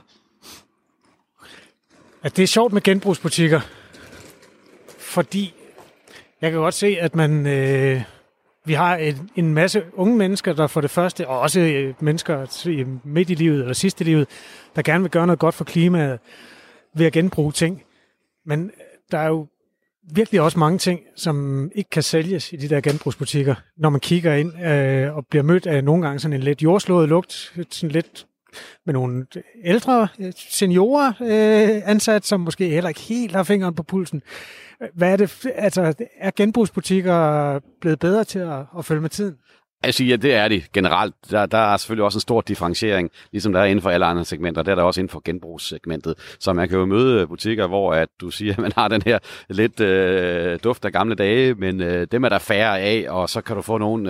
Speaker 1: At det er sjovt med genbrugsbutikker, fordi jeg kan godt se, at vi har en masse unge mennesker, der for det første, og også mennesker midt i livet eller sidste i livet, der gerne vil gøre noget godt for klimaet ved at genbruge ting. Men der er jo virkelig også mange ting, som ikke kan sælges i de der genbrugsbutikker, når man kigger ind og bliver mødt af nogle gange sådan en lidt jordslået lugt, sådan lidt med nogle ældre seniorer ansat, som måske heller ikke helt har fingeren på pulsen. Hvad er det? Altså, er genbrugsbutikker blevet bedre til at følge med tiden?
Speaker 2: Altså, ja, det er de generelt. Der er selvfølgelig også en stor differentiering, ligesom der er inden for alle andre segmenter. Der er der også inden for genbrugssegmentet. Så man kan jo møde butikker, hvor at du siger, at man har den her lidt duft af gamle dage, men dem er der færre af, og så kan du få nogen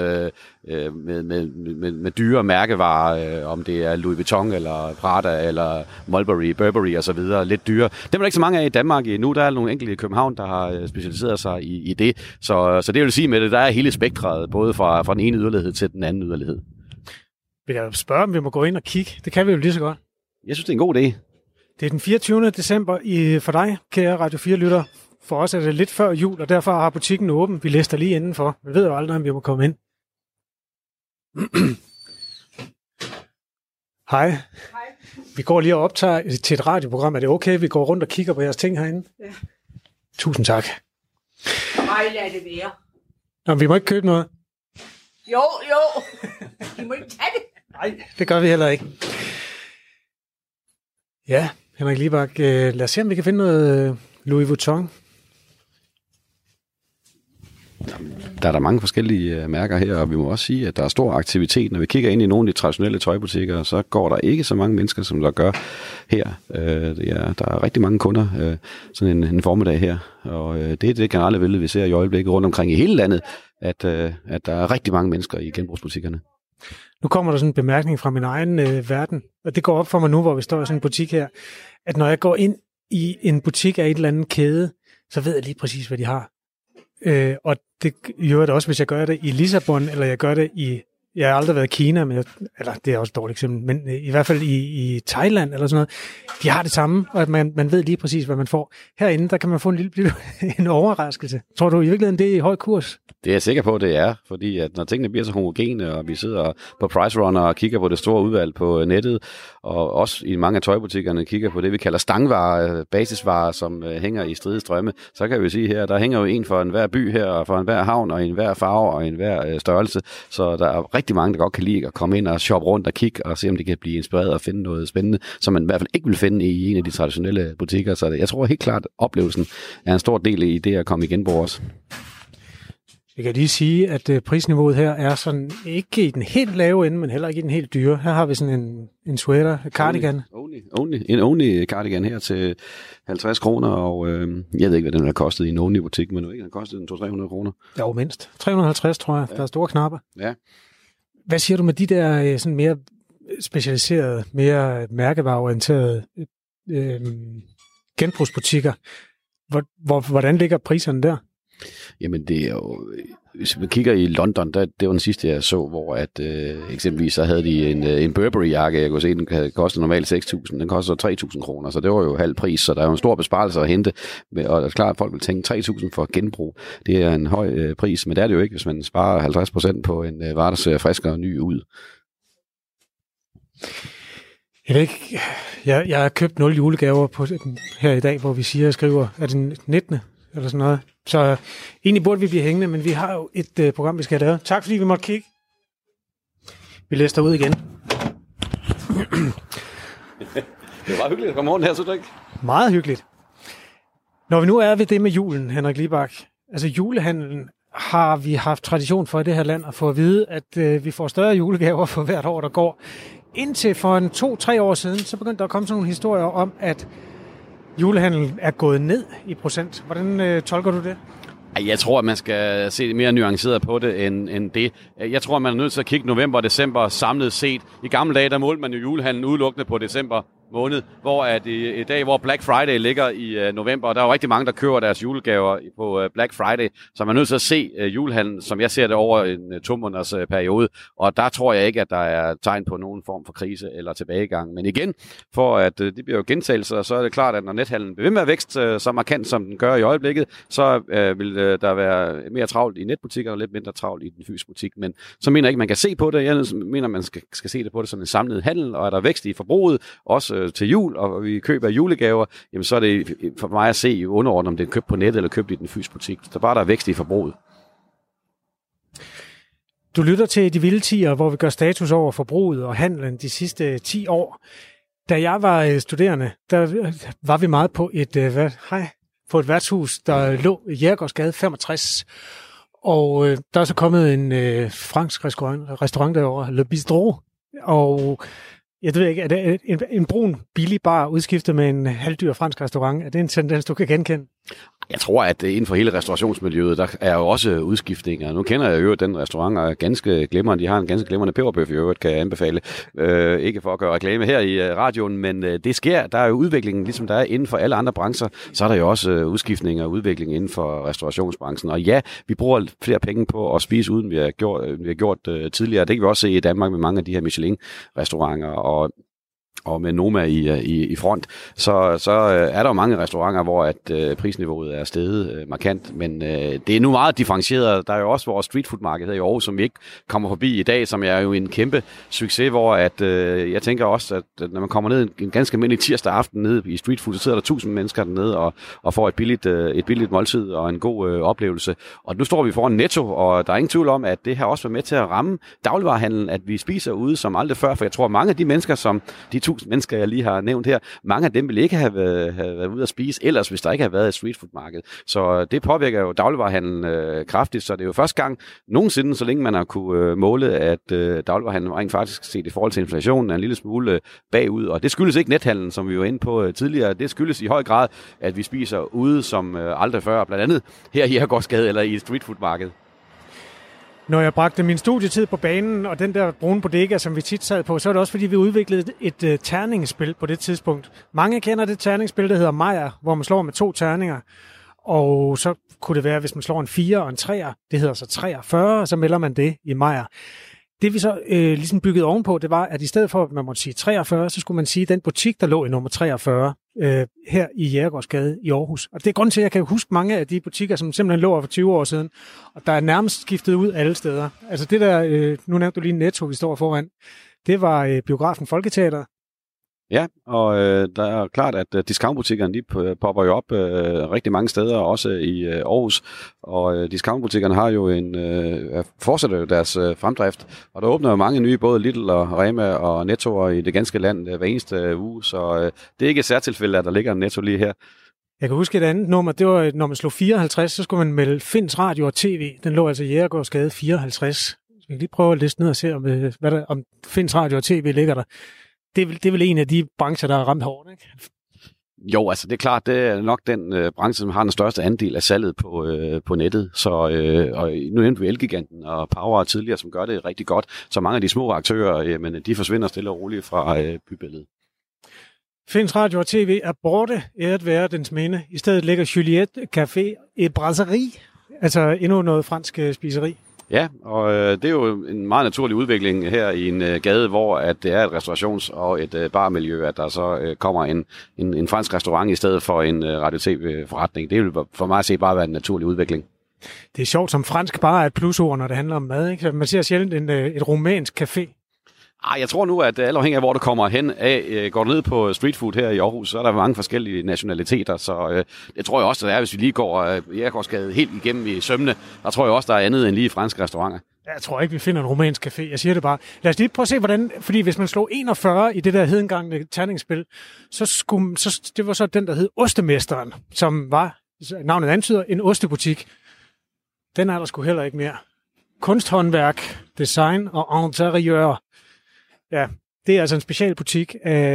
Speaker 2: med dyre mærkevarer, om det er Louis Vuitton eller Prada eller Mulberry, Burberry og så videre, lidt dyre. Dem er der ikke så mange af i Danmark nu. Der er nogle enkelte i København, der har specialiseret sig i det. Så det vil sige med det, der er hele spektret, både fra den ene yderlighed til den anden yderlighed.
Speaker 1: Vil jeg spørge, om vi må gå ind og kigge? Det kan vi jo lige så godt.
Speaker 2: Jeg synes, det er en god idé.
Speaker 1: Det er den 24. december for dig, kære Radio 4-lytter. For os er det lidt før jul, og derfor har butikken åben. Vi lister lige indenfor. Vi ved jo aldrig, om vi må komme ind. Hej.
Speaker 3: Hej.
Speaker 1: Vi går lige og optager til et radioprogram. Er det okay, vi går rundt og kigger på jeres ting herinde?
Speaker 3: Ja.
Speaker 1: Tusind tak.
Speaker 3: Nej, lad det være.
Speaker 1: Nå, vi må ikke købe noget.
Speaker 3: Jo. I må ikke tage det.
Speaker 1: Nej, det gør vi heller ikke. Ja, Henrik Libak, lad os se, om vi kan finde noget Louis Vuitton.
Speaker 2: Der er der mange forskellige mærker her, og vi må også sige, at der er stor aktivitet. Når vi kigger ind i nogle af de traditionelle tøjbutikker, så går der ikke så mange mennesker, som der gør her. Der er rigtig mange kunder sådan en formiddag her, og det er det generelle billede, vi ser i øjeblikket rundt omkring i hele landet, at der er rigtig mange mennesker i genbrugsbutikkerne.
Speaker 1: Nu kommer der sådan en bemærkning fra min egen verden, og det går op for mig nu, hvor vi står i sådan en butik her, at når jeg går ind i en butik af et eller andet kæde, så ved jeg lige præcis, hvad de har. Og det gør det også, hvis jeg gør det i Lissabon, eller jeg gør det i... Jeg har aldrig været i Kina, eller det er også et dårligt eksempel, men i hvert fald i Thailand eller sådan noget. De har det samme, og man ved lige præcis, hvad man får. Herinde, der kan man få en overraskelse. Tror du i virkeligheden, det er i høj kurs?
Speaker 2: Det er jeg sikker på, det er, fordi at når tingene bliver så homogene, og vi sidder på Price Runner og kigger på det store udvalg på nettet, og også i mange af tøjbutikkerne kigger på det, vi kalder stangvarer, basisvarer, som hænger i stridestrømme, så kan vi sige her, der hænger jo en for enhver by her, og for enhver havn, og enhver farve, og enhver størrelse, så der er rigtig mange, der godt kan lide at komme ind og shoppe rundt og kigge, og se om de kan blive inspireret og finde noget spændende, som man i hvert fald ikke vil finde i en af de traditionelle butikker, så jeg tror helt klart, at oplevelsen er en stor del i det at komme i genbrug også.
Speaker 1: Jeg kan lige sige, at prisniveauet her er sådan ikke i den helt lave ende, men heller ikke i den helt dyre. Her har vi sådan en sweater, cardigan.
Speaker 2: En Only cardigan her til 50 kroner, og jeg ved ikke, hvad den har kostet i en Only-butik, men den har kostet 200-300 kroner.
Speaker 1: Jo, mindst. 350, tror jeg. Ja. Der er store knapper.
Speaker 2: Ja. Hvad
Speaker 1: siger du med de der sådan mere specialiserede, mere mærkevareorienterede genbrugsbutikker? Hvordan ligger priserne der?
Speaker 2: Jamen det er jo, hvis vi kigger i London, det var den sidste jeg så, hvor at eksempelvis så havde de en Burberry-jakke, jeg kunne se, den havde kostet normalt 6.000, den koster 3.000 kroner, så det var jo halv pris, så der er jo en stor besparelse at hente, og det er klart, at folk vil tænke 3.000 for genbrug, det er en høj pris, men det er det jo ikke, hvis man sparer 50% på en vare, der ser frisk og ny ud.
Speaker 1: Jeg ved ikke, jeg har købt 0 julegaver på her i dag, hvor vi skriver, er det 19. eller sådan noget. Så egentlig burde vi blive hængende, men vi har jo et program, vi skal have lavet. Tak fordi vi måtte kigge. Vi læser ud igen.
Speaker 2: Det var hyggeligt at komme rundt her, så du ikke?
Speaker 1: Meget hyggeligt. Når vi nu er ved det med julen, Henrik Libak, altså julehandlen har vi haft tradition for i det her land at få at vide, at vi får større julegaver for hvert år, der går. Indtil for 2-3 år siden, så begyndte der at komme sådan nogle historier om, at julehandlen er gået ned i procent. Hvordan tolker du det?
Speaker 2: Jeg tror, at man skal se mere nuanceret på det end det. Jeg tror, at man er nødt til at kigge november og december samlet set. I gamle dage, der målte man jo julehandlen udelukkende på december måned, hvor at i dag, hvor Black Friday ligger i november, og der er jo rigtig mange, der køber deres julegaver på Black Friday, så man er nødt til at se julehandlen, som jeg ser det, over en 2 måneders periode, og der tror jeg ikke, at der er tegn på nogen form for krise eller tilbagegang. Men igen, for at det bliver jo gentagelser, så er det klart, at når nethandlen bliver ved med at vækste så markant, som den gør i øjeblikket, så vil der være mere travlt i netbutikker og lidt mindre travlt i den fysiske butik. Men så mener jeg ikke, man kan se på det. Jeg mener, man skal se det på det som en samlet handel, og er der vækst i forbruget, også til jul, og vi køber julegaver, jamen så er det for mig at se underordnet, om det er købt på nettet eller købt i den fysiske butik. Så bare der er vækst i forbruget.
Speaker 1: Du lytter til De Vilde Tier, hvor vi gør status over forbruget og handlen de sidste 10 år. Da jeg var studerende, der var vi meget på et værtshus, der lå i Jægergårdsgade 65. Og der er så kommet en fransk restaurant derovre, Le Bistro, og jeg ved ikke, er det en brun, billig bar udskiftet med en halvdyr fransk restaurant? Er det en tendens, du kan genkende?
Speaker 2: Jeg tror, at inden for hele restaurationsmiljøet, der er jo også udskiftninger. Nu kender jeg jo den restaurant, og er ganske glimrende. De har en ganske glimrende peberbøf i øvrigt, kan jeg anbefale. Ikke for at gøre reklame her i radioen, men det sker. Der er jo udviklingen, ligesom der er inden for alle andre brancher, så er der jo også udskiftninger og udvikling inden for restaurationsbranchen. Og ja, vi bruger flere penge på at spise, uden vi har gjort tidligere. Det kan vi også se i Danmark med mange af de her Michelin-restauranter, og med Noma i front, så er der jo mange restauranter, hvor at prisniveauet er steget markant, men det er nu meget differentieret. Der er jo også vores streetfood-marked her i Aarhus, som vi ikke kommer forbi i dag, som er jo en kæmpe succes, hvor at jeg tænker også, at når man kommer ned en ganske almindelig tirsdag aften ned i streetfood, så sidder der 1000 mennesker dernede og får et billigt måltid og en god oplevelse. Og nu står vi foran Netto, og der er ingen tvivl om, at det har også været med til at ramme dagligvarehandlen, at vi spiser ude som aldrig før, for jeg tror, at mange af de mennesker, som de 1000 mennesker, jeg lige har nævnt her, mange af dem vil ikke have været ude at spise, ellers hvis der ikke har været et streetfood-marked. Så det påvirker jo dagligvarehandlen kraftigt, så det er jo første gang nogensinde, så længe man har kunne måle, at dagligvarehandlen rent faktisk set i forhold til inflationen er en lille smule bagud, og det skyldes ikke nethandlen, som vi var inde på tidligere. Det skyldes i høj grad, at vi spiser ude som aldrig før, blandt andet her i Jægergårdsgade eller i et streetfood-marked.
Speaker 1: Når jeg bragte min studietid på banen, og den der brune bodega, som vi tit sad på, så er det også, fordi vi udviklede et terningsspil på det tidspunkt. Mange kender det terningsspil, der hedder Meyer, hvor man slår med 2 terninger. Og så kunne det være, hvis man slår en 4 og en 3'er, det hedder så 43, og så melder man det i Meyer. Det vi så ligesom byggede ovenpå, det var, at i stedet for, at man måtte sige 43, så skulle man sige den butik, der lå i nummer 43, her i Jægergårdsgade i Aarhus. Og det er grunden til, at jeg kan huske mange af de butikker, som simpelthen lå for 20 år siden, og der er nærmest skiftet ud alle steder. Altså det der, nu nævnte du lige Netto, vi står foran, det var biografen Folketeater.
Speaker 2: Ja, og der er klart, at discountbutikkerne de popper jo op rigtig mange steder, også i Aarhus. Og discountbutikkerne har jo fortsætter jo deres fremdrift, og der åbner jo mange nye, både Lidl og Rema og Nettoer i det ganske land hver eneste uge, så det er ikke et særtilfælde, at der ligger en Netto lige her.
Speaker 1: Jeg kan huske et andet nummer, det var, når man slog 54, så skulle man melde Finns Radio og TV. Den lå altså i Jægergårdsgade 54. Vi kan lige prøve at liste ned og se, om Finns Radio og TV ligger der. Det er vel en af de brancher, der er ramt hårdt, ikke?
Speaker 2: Jo, altså det er klart, det er nok den branche, som har den største andel af salget på nettet. Så, og nu nævnte vi Elgiganten og Power tidligere, som gør det rigtig godt. Så mange af de små aktører, men de forsvinder stille og roligt fra bybilledet.
Speaker 1: Finns Radio og TV er borte, æret være dens minde. I stedet ligger Juliette Café et Brasserie, altså endnu noget fransk spiseri.
Speaker 2: Ja, og det er jo en meget naturlig udvikling her i en gade, hvor at det er et restaurations- og et barmiljø, at der så kommer en fransk restaurant i stedet for en radio-tv-forretning. Det vil for mig at se bare være en naturlig udvikling.
Speaker 1: Det er sjovt, som fransk bare er et plusord, når det handler om mad, ikke? Man ser sjældent et rumænsk café.
Speaker 2: Jeg tror nu, at alt afhængig af, hvor du kommer hen af, går du ned på street food her i Aarhus, så er der mange forskellige nationaliteter, så det tror jeg også, der er, hvis vi lige går Jægergårdsgade helt igennem i sømmene, der tror jeg også, der er andet end lige franske restauranter. Jeg
Speaker 1: tror ikke, vi finder en rumænsk café. Jeg siger det bare. Lad os lige prøve at se, hvordan, fordi hvis man slog 41 i det der hedengangne terningsspil, så det var så den, der hed Ostemesteren, som var, navnet antyder, en ostebutik. Den er der sgu heller ikke mere. Kunsthåndværk, design og interiør. Ja, det er altså en specialbutik,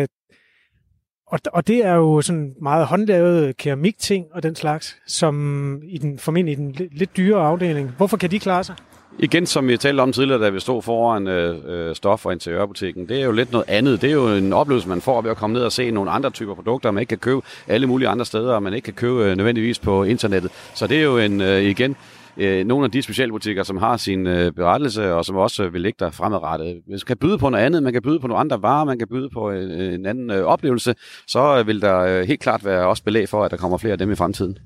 Speaker 1: og det er jo sådan meget håndlavet keramikting og den slags, som formentlig i den lidt dyre afdeling. Hvorfor kan de klare sig?
Speaker 2: Igen, som vi talte om tidligere, da vi stod foran stof- og interiørbutikken, det er jo lidt noget andet. Det er jo en oplevelse, man får ved at komme ned og se nogle andre typer produkter, man ikke kan købe alle mulige andre steder, og man ikke kan købe nødvendigvis på internettet. Så det er jo igen nogle af de specialbutikker, som har sin berettelse, og som også vil ligge der fremadrettet. Man kan byde på noget andet, man kan byde på nogle andre varer, man kan byde på en anden oplevelse, så vil der helt klart være også belæg for, at der kommer flere af dem i fremtiden.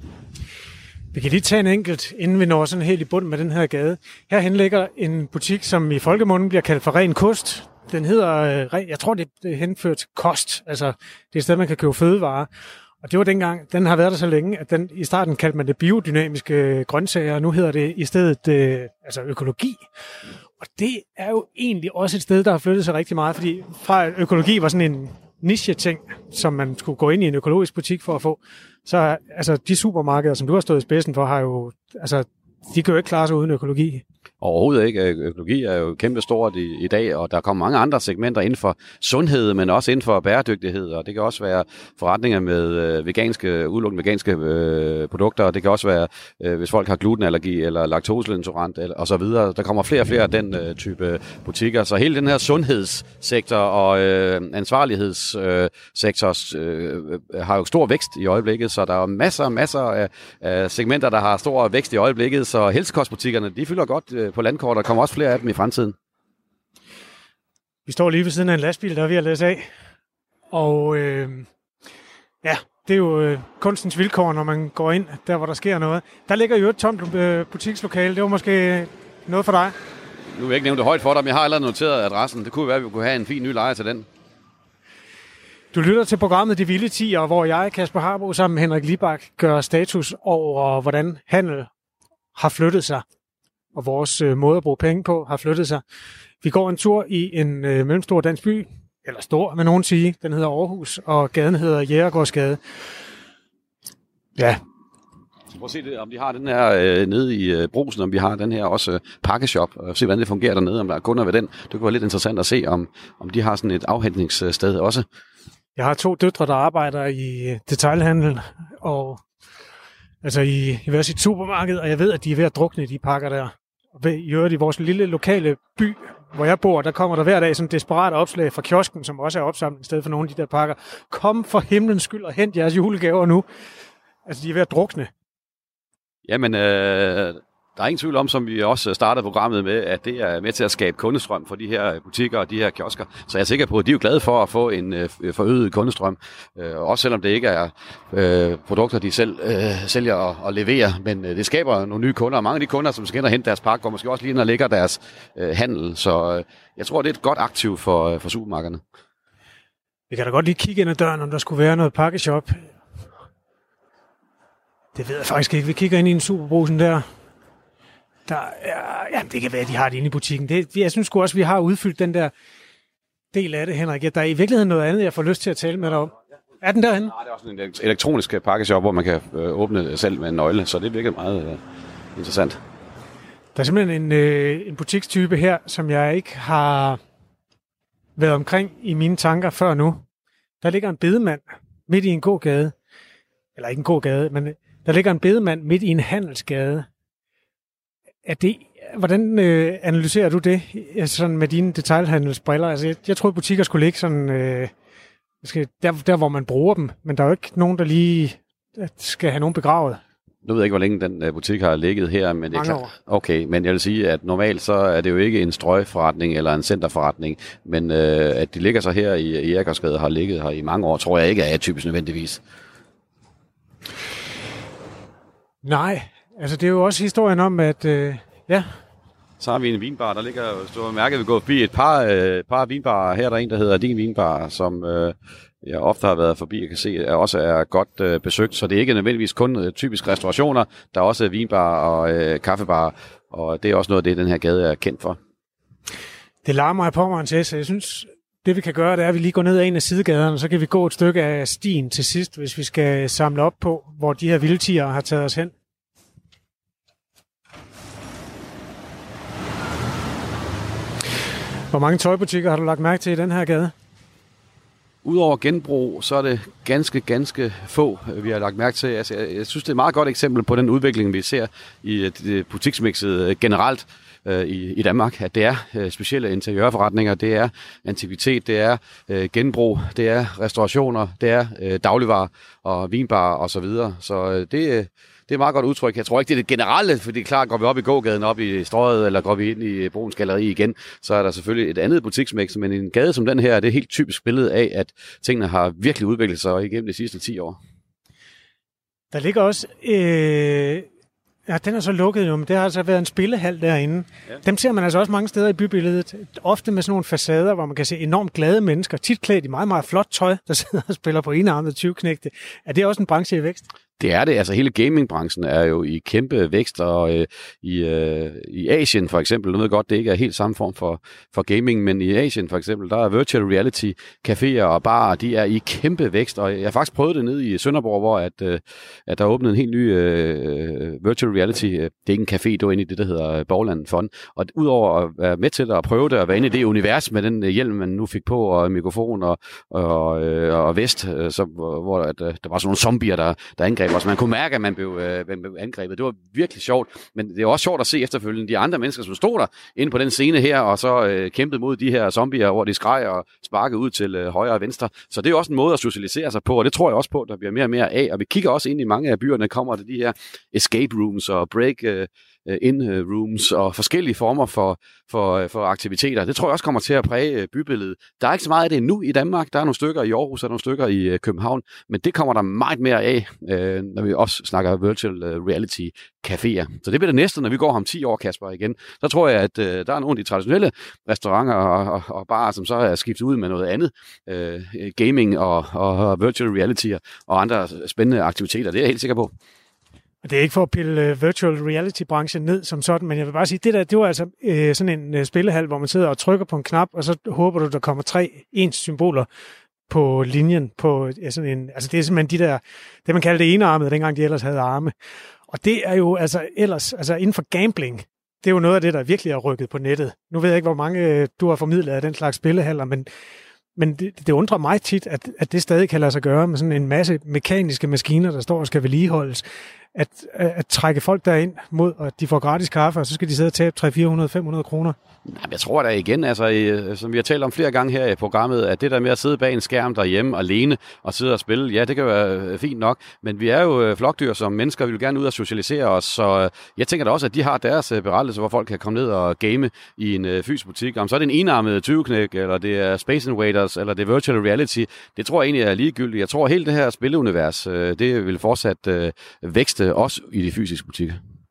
Speaker 1: Vi kan lige tage en enkelt, inden vi når sådan helt i bunden med den her gade. Herhen ligger en butik, som i folkemunden bliver kaldt for Ren Kost. Den hedder, jeg tror det er henført til kost, altså det er et sted, man kan købe fødevarer. Og det var dengang, den har været der så længe, at i starten kaldte man det biodynamiske grøntsager, og nu hedder det i stedet altså økologi. Og det er jo egentlig også et sted, der har flyttet sig rigtig meget, fordi fra økologi var sådan en niche-ting, som man skulle gå ind i en økologisk butik for at få. Så altså de supermarkeder, som du har stået i spidsen for, har jo, altså de kan jo ikke klare sig uden økologi.
Speaker 2: Overhovedet ikke. Økologi er jo kæmpe stort i dag, og der kommer mange andre segmenter inden for sundhed, men også inden for bæredygtighed, og det kan også være forretninger med udelukkende veganske produkter, og det kan også være, hvis folk har glutenallergi eller laktoseintolerant og så videre. Der kommer flere og flere af den type butikker, så hele den her sundhedssektor og ansvarlighedssektor har jo stor vækst i øjeblikket, så der er masser af segmenter, der har stor vækst i øjeblikket, så helsekostbutikkerne, de fylder godt på landkort, og der kommer også flere af dem i fremtiden.
Speaker 1: Vi står lige ved siden af en lastbil, der er ved at læse af. Og ja, det er jo kunstens vilkår, når man går ind, der hvor der sker noget. Der ligger jo et tomt butikslokale. Det var måske noget for dig.
Speaker 2: Nu vil jeg ikke nævne det højt for dig, men jeg har allerede noteret adressen. Det kunne være, at vi kunne have en fin ny lejer til den.
Speaker 1: Du lytter til programmet De Vilde Tiere, hvor jeg, Kasper Harbo, sammen med Henrik Libak, gør status over, hvordan handel har flyttet sig, og vores måde at bruge penge på har flyttet sig. Vi går en tur i en mellemstor dansk by, eller stor, vil nogen sige. Den hedder Aarhus, og gaden hedder Jægergårdsgade. Ja.
Speaker 2: Prøv at se det, om de har den her nede i Brugsen, om vi har den her også pakkeshop, og se, hvordan det fungerer dernede, om der er kunder ved den. Det kunne være lidt interessant at se, om de har sådan et afhentningssted også.
Speaker 1: Jeg har 2 døtre, der arbejder i detailhandel, og altså i hver sit supermarked, og jeg ved, at de er ved at drukne de pakker der. Og i øvrigt i vores lille lokale by, hvor jeg bor, der kommer der hver dag sådan et desperat opslag fra kiosken, som også er opsamlingssted for nogle af de der pakker. Kom for himlens skyld og hent jeres julegaver nu. Altså, de er ved at drukne.
Speaker 2: Jamen, der er ingen tvivl om, som vi også startede programmet med, at det er med til at skabe kundestrøm for de her butikker og de her kiosker. Så jeg er sikker på, at de er jo glade for at få en forøget kundestrøm. Også selvom det ikke er produkter, de selv sælger og leverer. Men det skaber nogle nye kunder, og mange af de kunder, som skal ind og hente deres pakke, går måske også lige ind og lægger deres handel. Så jeg tror, det er et godt aktiv for supermarkederne.
Speaker 1: Vi kan da godt lige kigge ind ad døren, om der skulle være noget pakkeshop. Det ved jeg faktisk ikke. Vi kigger ind i en Superbrugsen der. Det kan være, at de har det inde i butikken. Jeg synes sgu også, at vi har udfyldt den der del af det, Henrik. Der er i virkeligheden noget andet, jeg får lyst til at tale med dig om. Er den derhen?
Speaker 2: Nej, det er også en elektronisk pakkeshop, hvor man kan åbne selv med en nøgle, så det virker meget interessant.
Speaker 1: Der er simpelthen en butikstype her, som jeg ikke har været omkring i mine tanker før nu. Der ligger en bedemand midt i en gågade. Eller ikke en gågade, men der ligger en bedemand midt i en handelsgade. Hvordan analyserer du det sådan med dine detailhandelsbriller? Altså, jeg troede, butikker skulle ligge sådan, der, hvor man bruger dem, men der er jo ikke nogen, der lige skal have nogen begravet.
Speaker 2: Nu ved jeg ikke, hvor længe den butik har ligget her, men det er klart. Okay, men jeg vil sige, at normalt så er det jo ikke en strøgforretning eller en centerforretning, men at de ligger så her i Erikersgade har ligget her i mange år, tror jeg ikke er atypisk nødvendigvis. Nej,
Speaker 1: altså det er jo også historien om, at ja.
Speaker 2: Så har vi en vinbar, der ligger jo mærket, vi går forbi et par vinbarer. Her er der en, der hedder Din Vinbar, som jeg ofte har været forbi og kan se, også er godt besøgt. Så det er ikke nødvendigvis kun typisk restaurationer, der er også vinbarer og kaffebarer, og det er også noget af det, den her gade er kendt for.
Speaker 1: Det larmer jeg på mig til, så jeg synes, det vi kan gøre, det er, at vi lige går ned ad en af sidegaderne, og så kan vi gå et stykke af stien til sidst, hvis vi skal samle op på, hvor de her vildtiger har taget os hen. Hvor mange tøjbutikker har du lagt mærke til i den her gade?
Speaker 2: Udover genbrug, så er det ganske få, vi har lagt mærke til. Altså, jeg synes, det er et meget godt eksempel på den udvikling, vi ser i butiksmixet generelt i Danmark, at det er specielle interiørforretninger, det er antikvitet, det er genbrug, det er restaurationer, det er dagligvarer og vinbarer og så videre. Så det er et meget godt udtryk. Jeg tror ikke, det er det generelle, for det er klart, går vi op i gågaden, op i Strøget, eller går vi ind i Bruns Galleri igen, så er der selvfølgelig et andet butiksmix, men en gade som den her, det er helt typisk billede af, at tingene har virkelig udviklet sig igennem de sidste 10 år.
Speaker 1: Der ligger også... Ja, den er så lukket jo, men det har altså været en spillehal derinde. Ja. Dem ser man altså også mange steder i bybilledet. Ofte med sådan nogle facader, hvor man kan se enormt glade mennesker, tit klædt i meget, meget flot tøj, der sidder og spiller på enarmede 20-knægte. Er det også en branche i vækst?
Speaker 2: Det er det. Altså hele gamingbranchen er jo i kæmpe vækst, og i Asien for eksempel, nu ved jeg godt, det ikke er helt samme form for gaming, men i Asien for eksempel, der er virtual reality caféer og barer, de er i kæmpe vækst, og jeg har faktisk prøvet det nede i Sønderborg, hvor at der er åbnet en helt ny virtual reality, det er ikke en café, det er inde i det, der hedder Borgland Fond, og udover at være med til at prøve det, og være inde i det univers med den hjelm, man nu fik på, og mikrofon og vest, så, hvor der var sådan nogle zombier, der angreb. Så man kunne mærke, at man blev angrebet. Det var virkelig sjovt, men det er også sjovt at se efterfølgende de andre mennesker, som stod der inde på den scene her, og så kæmpede mod de her zombier, hvor de skreg og sparkede ud til højre og venstre. Så det er også en måde at socialisere sig på, og det tror jeg også på, der bliver mere og mere af. Og vi kigger også ind i mange af byerne, kommer til de her escape rooms og break-in rooms og forskellige former for aktiviteter. Det tror jeg også kommer til at præge bybilledet. Der er ikke så meget af det nu i Danmark. Der er nogle stykker i Aarhus og nogle stykker i København, men det kommer der meget mere af, når vi også snakker virtual reality caféer. Så det bliver det næste, når vi går om 10 år, Kasper, igen. Så tror jeg, at der er nogle af de traditionelle restauranter og barer, som så er skiftet ud med noget andet. Gaming og virtual reality og andre spændende aktiviteter. Det er jeg helt sikker på.
Speaker 1: Det er ikke for at pille virtual reality-branchen ned som sådan, men jeg vil bare sige, det var altså sådan en spillehal, hvor man sidder og trykker på en knap, og så håber du, der kommer 3 ens symboler på linjen. På sådan en, altså det er simpelthen det man kalder det enarmede, dengang de ellers havde arme. Og det er jo altså ellers, altså inden for gambling, det er jo noget af det, der virkelig er rykket på nettet. Nu ved jeg ikke, hvor mange du har formidlet af den slags spillehaller, men det undrer mig tit, at det stadig kan lade sig gøre med sådan en masse mekaniske maskiner, der står og skal vedligeholdes. At trække folk derind mod, at de får gratis kaffe, og så skal de sidde og tabe 300-400-500 kroner.
Speaker 2: Jeg tror da igen, altså, som vi har talt om flere gange her i programmet, at det der med at sidde bag en skærm derhjemme alene og sidde og spille, ja, det kan være fint nok, men vi er jo flokdyr som mennesker, vi vil gerne ud og socialisere os, så jeg tænker da også, at de har deres berettelse, hvor folk kan komme ned og game i en fysisk butik. Om så er det en enarmet 20-knæk, eller det er Space Invaders, eller det er virtual reality, det tror jeg egentlig er ligegyldigt. Jeg tror, at hele det her spilleunivers, det vil fortsat vækste også i de fysiske butikker.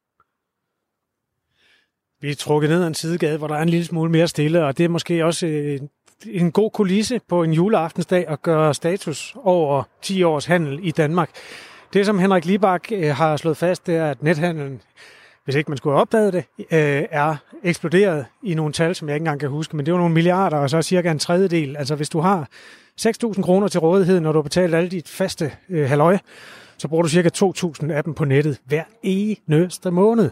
Speaker 1: Vi er trukket ned ad en sidegade, hvor der er en lille smule mere stille, og det er måske også en god kulisse på en juleaftensdag at gøre status over 10 års handel i Danmark. Det, som Henrik Libak har slået fast, det er, at nethandlen, hvis ikke man skulle have opdaget det, er eksploderet i nogle tal, som jeg ikke engang kan huske, men det er jo nogle milliarder, og så cirka en tredjedel. Altså hvis du har 6.000 kroner til rådighed, når du har betalt alle dit faste halløj. Så bruger du cirka 2.000 af dem på nettet hver eneste måned.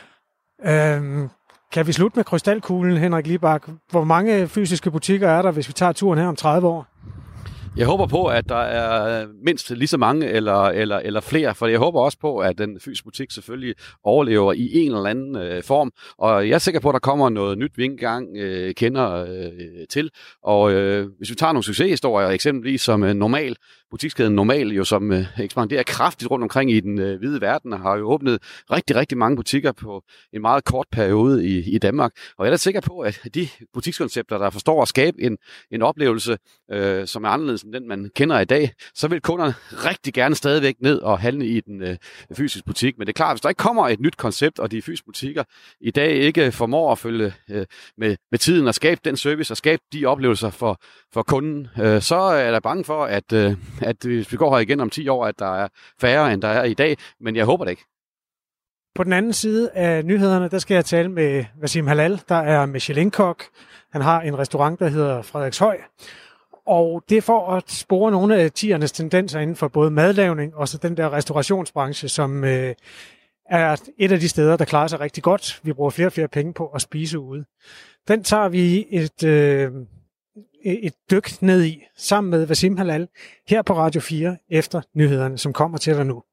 Speaker 1: Kan vi slutte med krystalkuglen, Henrik Libak? Hvor mange fysiske butikker er der, hvis vi tager turen her om 30 år?
Speaker 2: Jeg håber på, at der er mindst lige så mange eller flere, for jeg håber også på, at den fysiske butik selvfølgelig overlever i en eller anden form. Og jeg er sikker på, at der kommer noget nyt, vi ikke engang kender til. Og hvis vi tager nogle succeshistorier, eksempelvis som Normal, butikskæden Normal, jo som ekspanderer kraftigt rundt omkring i den hvide verden, har jo åbnet rigtig, rigtig mange butikker på en meget kort periode i Danmark. Og jeg er da sikker på, at de butikskoncepter, der forstår at skabe en oplevelse, som er anderledes end den, man kender i dag, så vil kunderne rigtig gerne stadigvæk ned og handle i den fysiske butik. Men det er klart, hvis der ikke kommer et nyt koncept, og de fysiske butikker i dag ikke formår at følge med tiden og skabe den service og skabe de oplevelser for kunden, så er jeg bange for, at hvis vi går her igen om 10 år, at der er færre, end der er i dag. Men jeg håber det ikke.
Speaker 1: På den anden side af nyhederne, der skal jeg tale med Wasim Hallal, der er Michelin-kok. Han har en restaurant, der hedder Frederikshøj. Og det er for at spore nogle af tiernes tendenser inden for både madlavning og så den der restaurationsbranche, som er et af de steder, der klarer sig rigtig godt. Vi bruger flere og flere penge på at spise ude. Den tager vi et dyk ned i, sammen med Wasim Hallal, her på Radio 4 efter nyhederne, som kommer til dig nu.